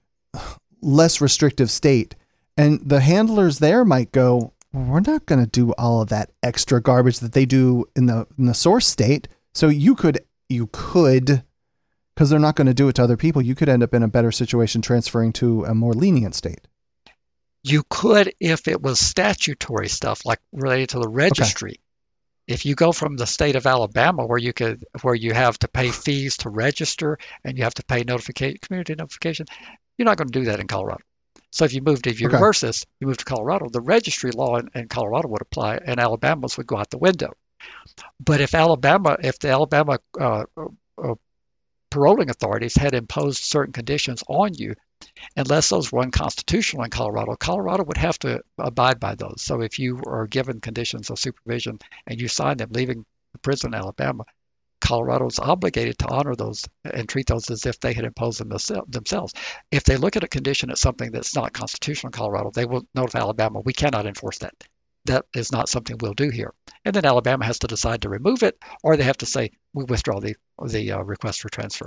less restrictive state, and the handlers there might go, well, we're not going to do all of that extra garbage that they do in the in the source state. So you could you could, because they're not going to do it to other people, you could end up in a better situation transferring to a more lenient state. You could if it was statutory stuff like related to the registry. Okay. If you go from the state of Alabama where you could where you have to pay fees to register and you have to pay notification community notification, you're not going to do that in Colorado. So if you moved, if you okay. reverse this, you move to Colorado, the registry law in, in Colorado would apply and Alabama's would go out the window. But if Alabama, if the Alabama uh, uh, paroling authorities had imposed certain conditions on you, unless those were unconstitutional in Colorado, Colorado would have to abide by those. So if you are given conditions of supervision and you sign them leaving the prison in Alabama, Colorado is obligated to honor those and treat those as if they had imposed them themselves. If they look at a condition as something that's not constitutional in Colorado, they will notify Alabama, we cannot enforce that. That is not something we'll do here. And then Alabama has to decide to remove it, or they have to say, we withdraw the, the uh, request for transfer.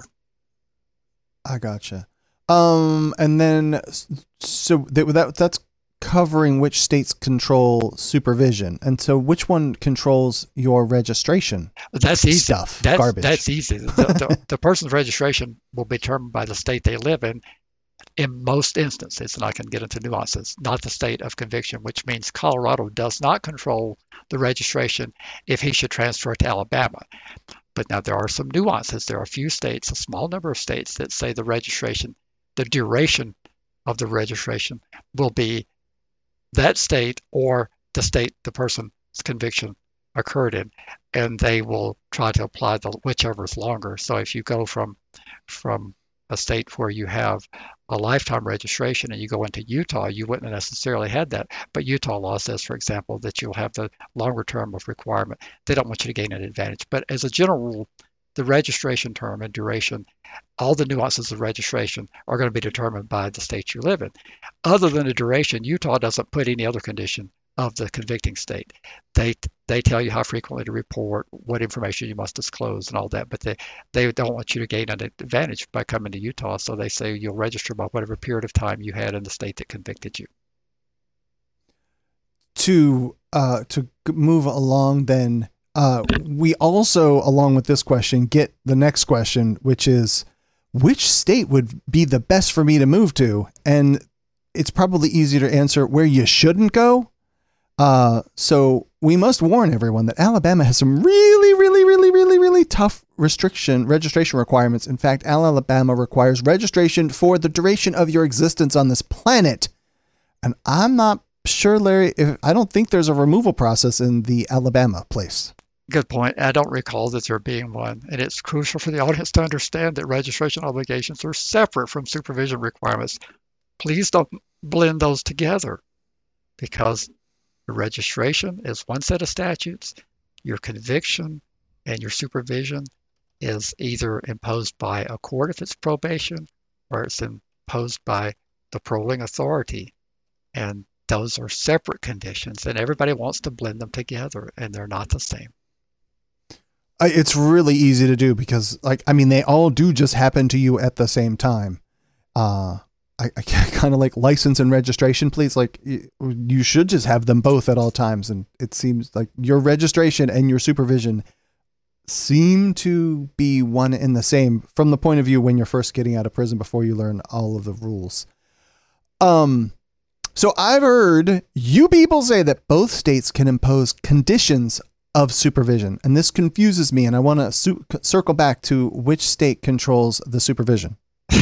I gotcha. Um, and then, so that, that that's covering which states control supervision. And so which one controls your registration? That's easy. Stuff, that's, garbage. That's easy. The, the, the person's registration will be determined by the state they live in, in most instances, and I can get into nuances, not the state of conviction, which means Colorado does not control the registration if he should transfer to Alabama. But now there are some nuances. There are a few states, a small number of states, that say the registration, the duration of the registration will be that state or the state the person's conviction occurred in, and they will try to apply the whichever is longer. So if you go from from a state where you have a lifetime registration and you go into Utah, you wouldn't have necessarily had that. But Utah law says, for example, that you'll have the longer term of requirement. They don't want you to gain an advantage. But as a general rule, the registration term and duration, all the nuances of registration are going to be determined by the state you live in. Other than the duration, Utah doesn't put any other condition of the convicting state. They they tell you how frequently to report, what information you must disclose and all that, but they, they don't want you to gain an advantage by coming to Utah, so they say you'll register by whatever period of time you had in the state that convicted you. To uh, to move along then, uh, we also, along with this question, get the next question, which is, which state would be the best for me to move to? And it's probably easier to answer where you shouldn't go. Uh, so we must warn everyone that Alabama has some really, really, really, really, really tough restriction registration requirements. In fact, Alabama requires registration for the duration of your existence on this planet. And I'm not sure, Larry, if I don't think there's a removal process in the Alabama place. Good point. I don't recall that there being one. And it's crucial for the audience to understand that registration obligations are separate from supervision requirements. Please don't blend those together, because your registration is one set of statutes. Your conviction and your supervision is either imposed by a court if it's probation, or it's imposed by the paroling authority. And those are separate conditions, and everybody wants to blend them together, and they're not the same. It's really easy to do because, like, I mean, they all do just happen to you at the same time. Uh, I, I kind of like license and registration, please. Like, you, you should just have them both at all times. And it seems like your registration and your supervision seem to be one and the same from the point of view when you're first getting out of prison before you learn all of the rules. Um, so I've heard you people say that both states can impose conditions of supervision, and this confuses me. And I want to su- circle back to which state controls the supervision.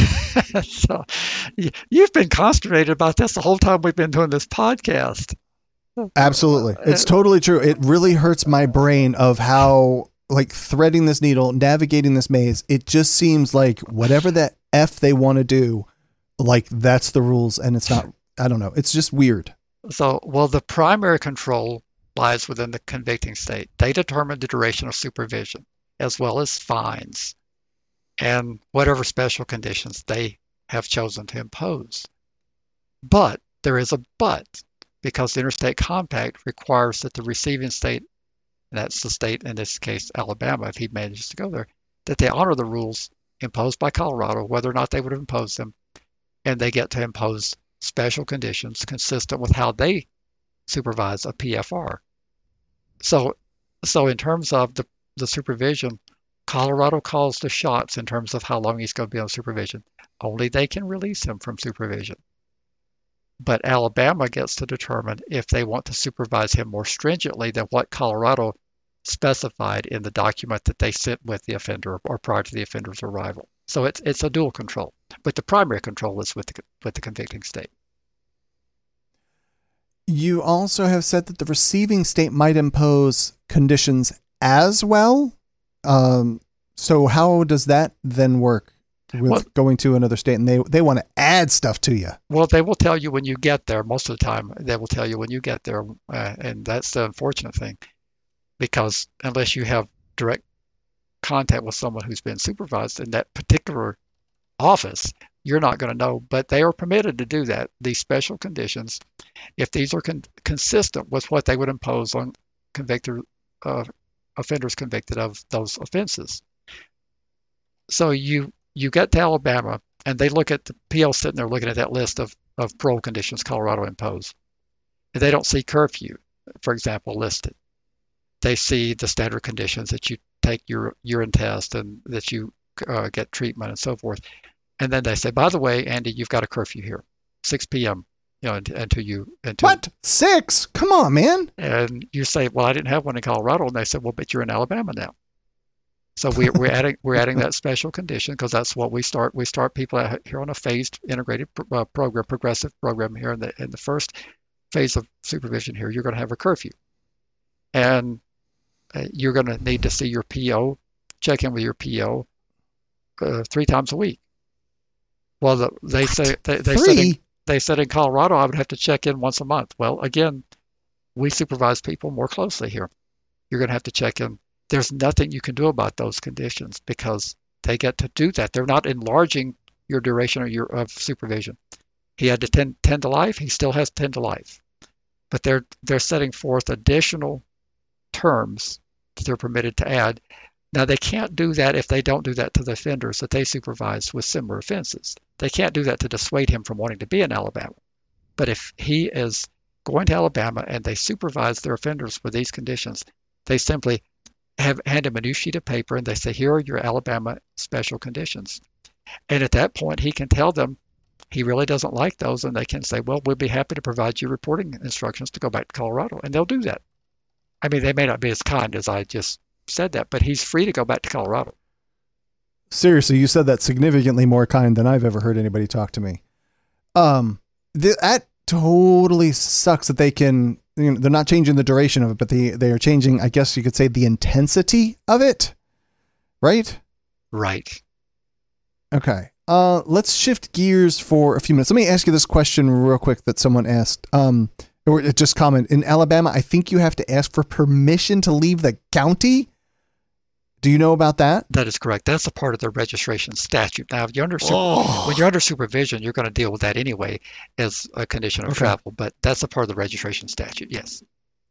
So you've been consternated about this the whole time we've been doing this podcast. Absolutely. It's totally true. It really hurts my brain of how, like, threading this needle, navigating this maze, it just seems like whatever the F they want to do, like, that's the rules. And it's not, I don't know. It's just weird. So, well, the primary control lies within the convicting state. They determine the duration of supervision, as well as fines and whatever special conditions they have chosen to impose. But there is a but, because the interstate compact requires that the receiving state, and that's the state, in this case, Alabama, if he manages to go there, that they honor the rules imposed by Colorado, whether or not they would have imposed them, and they get to impose special conditions consistent with how they supervise a P F R. So, so in terms of the, the supervision, Colorado calls the shots in terms of how long he's going to be on supervision. Only they can release him from supervision. But Alabama gets to determine if they want to supervise him more stringently than what Colorado specified in the document that they sent with the offender or prior to the offender's arrival. So it's it's a dual control, but the primary control is with the, with the convicting state. You also have said that the receiving state might impose conditions as well. Um, so how does that then work with well, going to another state and they, they want to add stuff to you? Well, they will tell you when you get there. Most of the time, they will tell you when you get there. Uh, and that's the unfortunate thing, because unless you have direct contact with someone who's been supervised in that particular office, you're not going to know. But they are permitted to do that, these special conditions, if these are con- consistent with what they would impose on convicted uh, offenders convicted of those offenses. So you you get to Alabama, and they look at the P L sitting there looking at that list of, of parole conditions Colorado imposed. And they don't see curfew, for example, listed. They see the standard conditions that you take your urine test and that you uh, get treatment and so forth. And then they say, by the way, Andy, you've got a curfew here, six p.m. You know, until you until what six? Come on, man. And you say, well, I didn't have one in Colorado, and they said, well, but you're in Alabama now. So we, we're adding we're adding that special condition because that's what we start. We start people out here on a phased integrated uh, program, progressive program here. In the in the first phase of supervision here, you're going to have a curfew, and uh, you're going to need to see your P O, check in with your P O uh, three times a week. Well, the, they say they, they said in, they said in Colorado I would have to check in once a month. Well, again, we supervise people more closely here. You're going to have to check in. There's nothing you can do about those conditions because they get to do that. They're not enlarging your duration of your of supervision. He had to tend, tend to life. He still has to tend to life. But they're they're setting forth additional terms that they're permitted to add. Now, they can't do that if they don't do that to the offenders that they supervise with similar offenses. They can't do that to dissuade him from wanting to be in Alabama. But if he is going to Alabama and they supervise their offenders with these conditions, they simply have hand him a new sheet of paper and they say, here are your Alabama special conditions. And at that point, he can tell them he really doesn't like those, and they can say, well, we'll be happy to provide you reporting instructions to go back to Colorado, and they'll do that. I mean, they may not be as kind as I just said that, but he's free to go back to Colorado. Seriously, you said that significantly more kind than I've ever heard anybody talk to me. Um, th- that totally sucks that they can, you know, they're not changing the duration of it, but they, they are changing, I guess you could say, the intensity of it, right? Right. Okay. Uh, let's shift gears for a few minutes. Let me ask you this question real quick that someone asked. Um, or just comment. In Alabama, I think you have to ask for permission to leave the county. Do you know about that? That is correct. That's a part of the registration statute. Now, if you're under super, Oh. when you're under supervision, you're going to deal with that anyway as a condition of Okay. travel. But that's a part of the registration statute. Yes.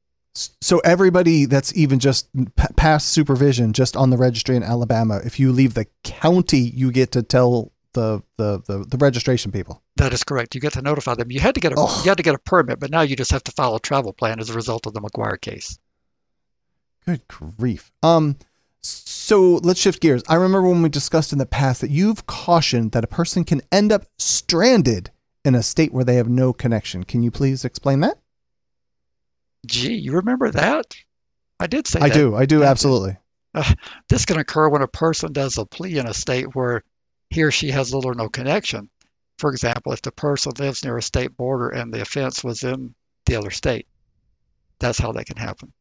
So everybody that's even just p- past supervision, just on the registry in Alabama, if you leave the county, you get to tell the the the, the registration people. That is correct. You get to notify them. You had to get a Oh. you had to get a permit, but now you just have to file a travel plan as a result of the McGuire case. Good grief. Um, so let's shift gears. I remember when we discussed in the past that you've cautioned that a person can end up stranded in a state where they have no connection. Can you please explain that? Gee, you remember that? I did say I that. do. I do. I did. Absolutely. Uh, this can occur when a person does a plea in a state where he or she has little or no connection. For example, if the person lives near a state border and the offense was in the other state, that's how that can happen.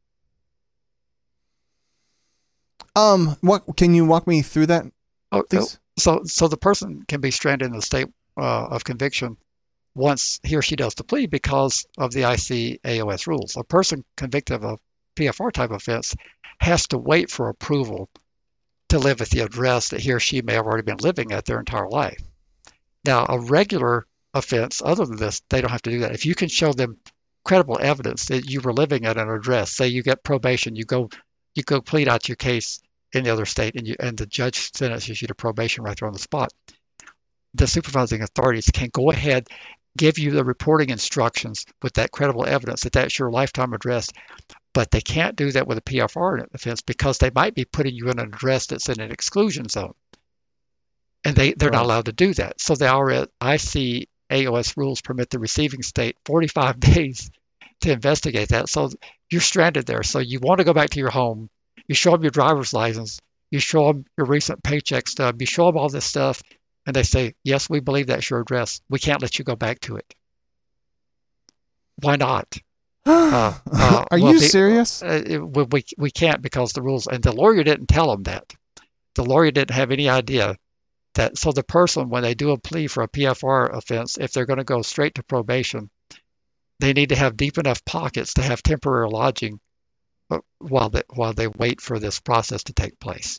Um, what can you walk me through that, Oh, please? so, so the person can be stranded in the state uh, of conviction once he or she does the plea because of the I C A O S rules. A person convicted of a P F R type offense has to wait for approval to live at the address that he or she may have already been living at their entire life. Now, a regular offense, other than this, they don't have to do that. If you can show them credible evidence that you were living at an address, say you get probation, you go you go plead out your case in the other state, and you and the judge sentences you to probation right there on the spot, the supervising authorities can go ahead, give you the reporting instructions with that credible evidence that that's your lifetime address, but they can't do that with a P F R offense because they might be putting you in an address that's in an exclusion zone, and they, they're right. not allowed to do that. So the I C A O S rules permit the receiving state forty-five days to investigate that. So you're stranded there. So you want to go back to your home, you show them your driver's license, you show them your recent paycheck stub, you show them all this stuff, and they say, yes, we believe that's your address. We can't let you go back to it. Why not? Uh, uh, Are well, you the, serious? Uh, it, we, we can't because the rules, and the lawyer didn't tell them that. The lawyer didn't have any idea that. So the person, when they do a plea for a P F R offense, if they're going to go straight to probation, they need to have deep enough pockets to have temporary lodging while they, while they wait for this process to take place.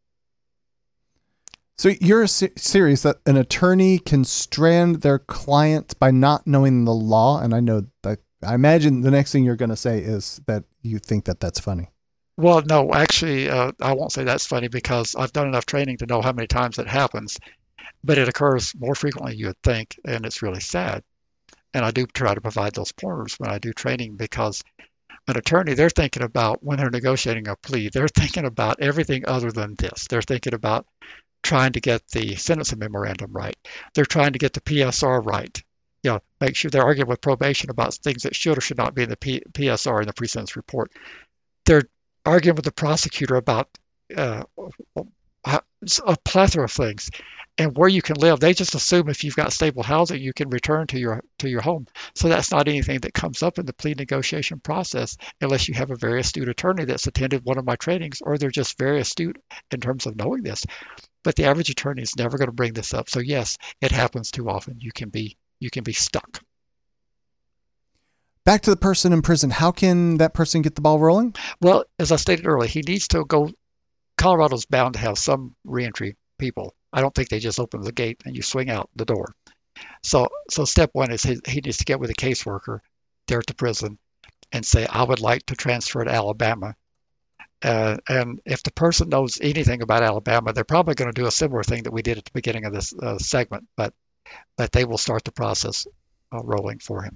So you're se- serious that an attorney can strand their client by not knowing the law? And I know that, I imagine the next thing you're going to say is that you think that that's funny. Well, no, actually, uh, I won't say that's funny because I've done enough training to know how many times it happens, but it occurs more frequently than you would think, and it's really sad. And I do try to provide those pointers when I do training because an attorney, they're thinking about, when they're negotiating a plea, they're thinking about everything other than this. They're thinking about trying to get the sentencing memorandum right. They're trying to get the P S R right. You know, make sure they're arguing with probation about things that should or should not be in the P- PSR in the pre-sentence report. They're arguing with the prosecutor about uh, a plethora of things. And where you can live, they just assume if you've got stable housing, you can return to your to your home. So that's not anything that comes up in the plea negotiation process unless you have a very astute attorney that's attended one of my trainings, or they're just very astute in terms of knowing this. But the average attorney is never going to bring this up. So yes, it happens too often. You can be you can be stuck. Back to the person in prison. How can that person get the ball rolling? Well, as I stated earlier, he needs to go. Colorado's bound to have some reentry people. I don't think they just open the gate and you swing out the door. So so step one is he, he needs to get with a caseworker there at the prison and say, I would like to transfer to Alabama. Uh, and if the person knows anything about Alabama, they're probably going to do a similar thing that we did at the beginning of this uh, segment, but but they will start the process uh, rolling for him.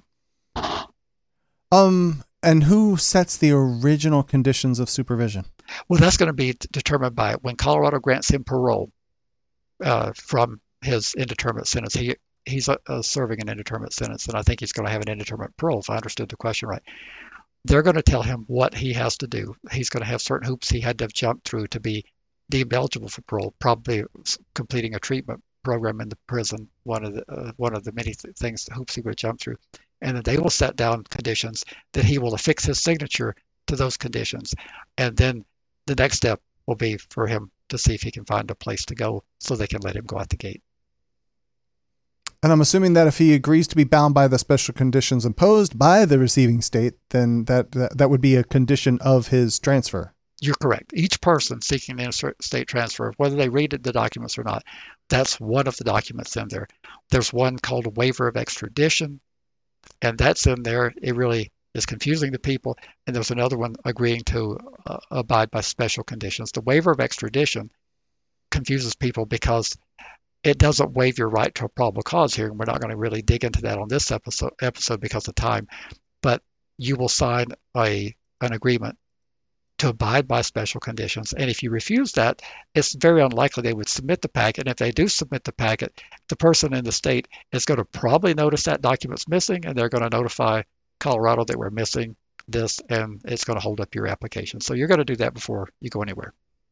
Um, and who sets the original conditions of supervision? Well, that's going to be determined by when Colorado grants him parole uh, from his indeterminate sentence. He he's uh, serving an indeterminate sentence, and I think he's going to have an indeterminate parole, if I understood the question right. They're going to tell him what he has to do. He's going to have certain hoops he had to have jumped through to be deemed eligible for parole, probably completing a treatment program in the prison, one of the uh, one of the many th- things, hoops he would jump through. And then they will set down conditions that he will affix his signature to those conditions. And then the next step will be for him to see if he can find a place to go so they can let him go out the gate. And I'm assuming that if he agrees to be bound by the special conditions imposed by the receiving state, then that that, that would be a condition of his transfer. You're correct. Each person seeking an interstate transfer, whether they read the documents or not, that's one of the documents in there. There's one called a waiver of extradition, and that's in there. It really is confusing to people. And there's another one agreeing to uh, abide by special conditions. The waiver of extradition confuses people because it doesn't waive your right to a probable cause hearing. We're not going to really dig into that on this episode episode because of time, but you will sign a an agreement to abide by special conditions. And if you refuse that, it's very unlikely they would submit the packet. And if they do submit the packet, the person in the state is going to probably notice that document's missing, and they're going to notify Colorado that we're missing this, and it's going to hold up your application. So you're going to do that before you go anywhere.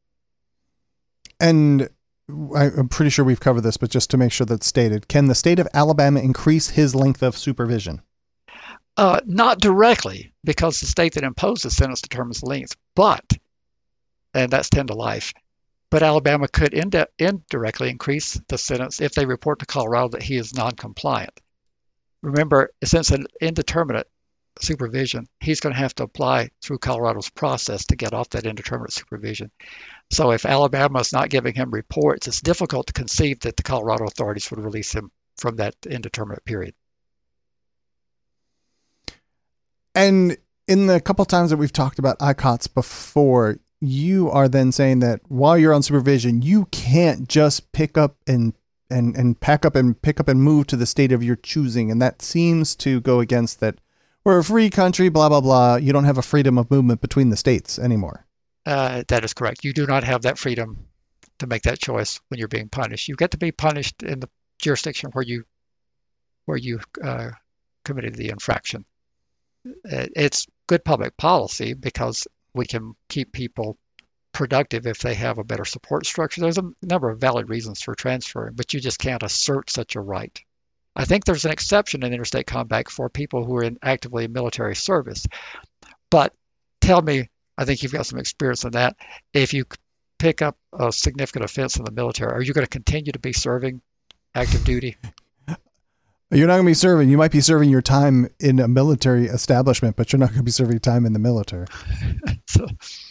And I'm pretty sure we've covered this, but just to make sure that's stated, can the state of Alabama increase his length of supervision? Uh, not directly, because the state that imposed the sentence determines the length, but, and that's ten to life, but Alabama could ind- indirectly increase the sentence if they report to Colorado that he is non-compliant. Remember, since an indeterminate supervision, he's going to have to apply through Colorado's process to get off that indeterminate supervision. So if Alabama is not giving him reports, it's difficult to conceive that the Colorado authorities would release him from that indeterminate period. And in the couple times that we've talked about I C O Ts before, you are then saying that while you're on supervision, you can't just pick up and and and pack up and pick up and move to the state of your choosing. And that seems to go against that. We're a free country, blah, blah, blah. You don't have a freedom of movement between the states anymore. Uh, that is correct. You do not have that freedom to make that choice when you're being punished. You get to be punished in the jurisdiction where you where you uh, committed the infraction. It's good public policy because we can keep people productive if they have a better support structure. There's a number of valid reasons for transferring, but you just can't assert such a right. I think there's an exception in interstate compact for people who are in actively in military service. But tell me, I think you've got some experience in that. If you pick up a significant offense in the military, are you going to continue to be serving active duty? You're not going to be serving. You might be serving your time in a military establishment, but you're not going to be serving time in the military. so,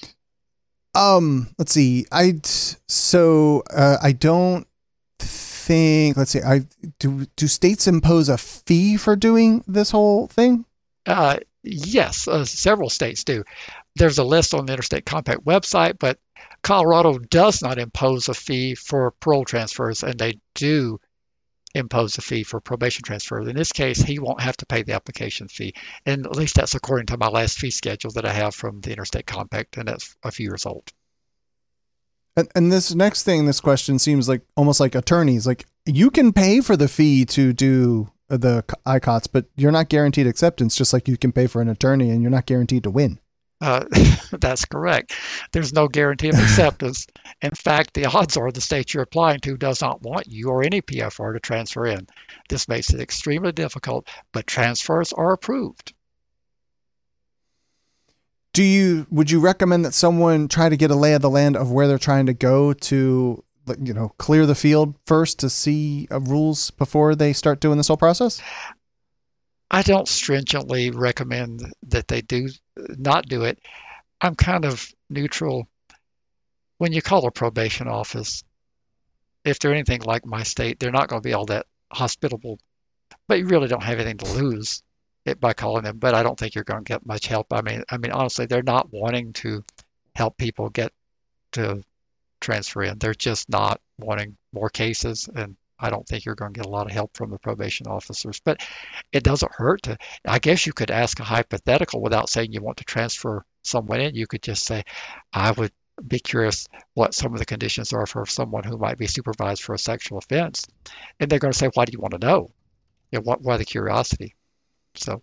um, let's see. I so uh, I don't think. Let's see. I do. Do states impose a fee for doing this whole thing? Uh, yes, uh, several states do. There's a list on the Interstate Compact website, but Colorado does not impose a fee for parole transfers, and they do impose a fee for probation transfers. In this case, he won't have to pay the application fee. And at least that's according to my last fee schedule that I have from the Interstate Compact, and that's a few years old. And, and this next thing, this question seems like almost like attorneys. Like, you can pay for the fee to do the I C O Ts, but you're not guaranteed acceptance, just like you can pay for an attorney and you're not guaranteed to win. Uh, that's correct. There's no guarantee of acceptance. In fact, the odds are the state you're applying to does not want you or any P F R to transfer in. This makes it extremely difficult, but transfers are approved. Do you, would you recommend that someone try to get a lay of the land of where they're trying to go to, you know, clear the field first to see uh, rules before they start doing this whole process? I don't stringently recommend that they do not do it. I'm kind of neutral. When you call a probation office, if they're anything like my state, they're not going to be all that hospitable, but you really don't have anything to lose it by calling them. But I don't think you're going to get much help. I mean, I mean, honestly, they're not wanting to help people get to transfer in. They're just not wanting more cases, and I don't think you're going to get a lot of help from the probation officers, but it doesn't hurt to, I guess you could ask a hypothetical without saying you want to transfer someone in. You could just say, I would be curious what some of the conditions are for someone who might be supervised for a sexual offense. And they're going to say, why do you want to know? You know, what, why the curiosity? So.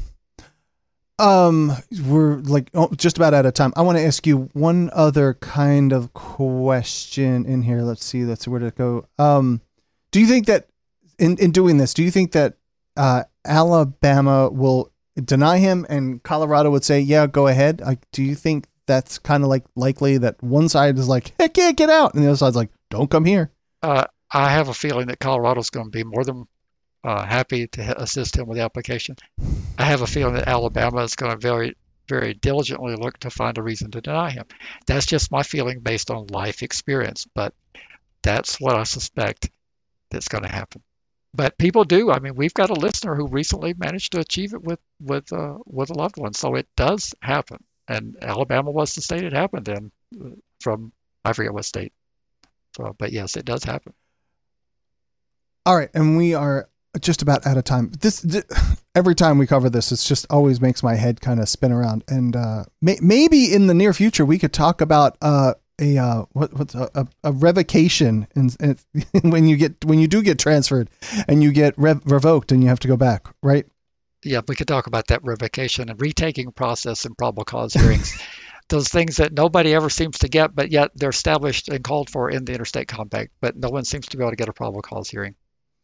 Um, we're like oh, just about out of time. I want to ask you one other kind of question in here. Let's see. Let's see where to go. Um, Do you think that in, in doing this, do you think that uh, Alabama will deny him and Colorado would say, yeah, go ahead? Like, do you think that's kind of like likely that one side is like, heck yeah, get out. And the other side's like, don't come here. Uh, I have a feeling that Colorado's going to be more than uh, happy to assist him with the application. I have a feeling that Alabama is going to very, very diligently look to find a reason to deny him. That's just my feeling based on life experience, but that's what I suspect that's going to happen. But people do. I mean, we've got a listener who recently managed to achieve it with with uh, with a loved one, so it does happen. And Alabama was the state it happened in, from I forget what state. So, but yes, it does happen. All right, and we are just about out of time. This, th- every time we cover this, it's just always makes my head kind of spin around. And uh, may- maybe in the near future we could talk about uh, a uh, what what's a, a, a revocation, and, and when you get when you do get transferred and you get rev- revoked and you have to go back, right? Yeah, we could talk about that revocation and retaking process and probable cause hearings. Those things that nobody ever seems to get, but yet they're established and called for in the Interstate Compact, but no one seems to be able to get a probable cause hearing.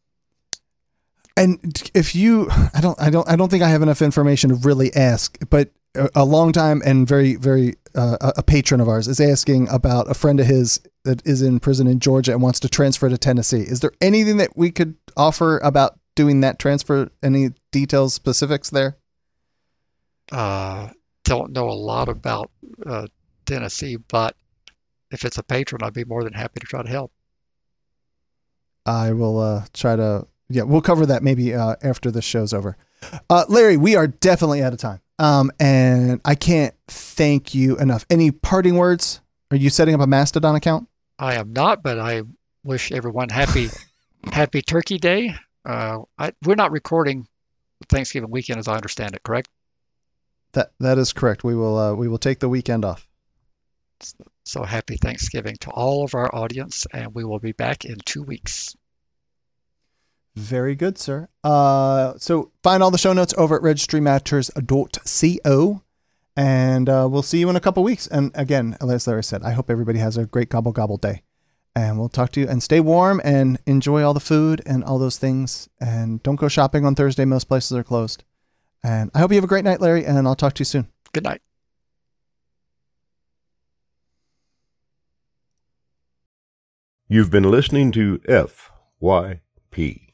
And if you, I don't, I don't, I don't think I have enough information to really ask, but a, a long time and very, very, uh, a patron of ours is asking about a friend of his that is in prison in Georgia and wants to transfer to Tennessee. Is there anything that we could offer about doing that transfer? Any details, specifics there? Uh, don't know a lot about uh, Tennessee, but if it's a patron, I'd be more than happy to try to help. I will uh, try to yeah, we'll cover that maybe uh, after the show's over. Uh, Larry, we are definitely out of time. Um, and I can't thank you enough. Any parting words? Are you setting up a Mastodon account? I am not, but I wish everyone happy happy Turkey Day. Uh, I, we're not recording Thanksgiving weekend, as I understand it, correct? That that is correct. We will uh, we will take the weekend off. So happy Thanksgiving to all of our audience, and we will be back in two weeks. Very good, sir. Uh, so find all the show notes over at registry matters dot co, and uh, we'll see you in a couple weeks. And again, as Larry said, I hope everybody has a great gobble gobble day. And we'll talk to you, and stay warm and enjoy all the food and all those things. And don't go shopping on Thursday. Most places are closed. And I hope you have a great night, Larry, and I'll talk to you soon. Good night. You've been listening to F Y P.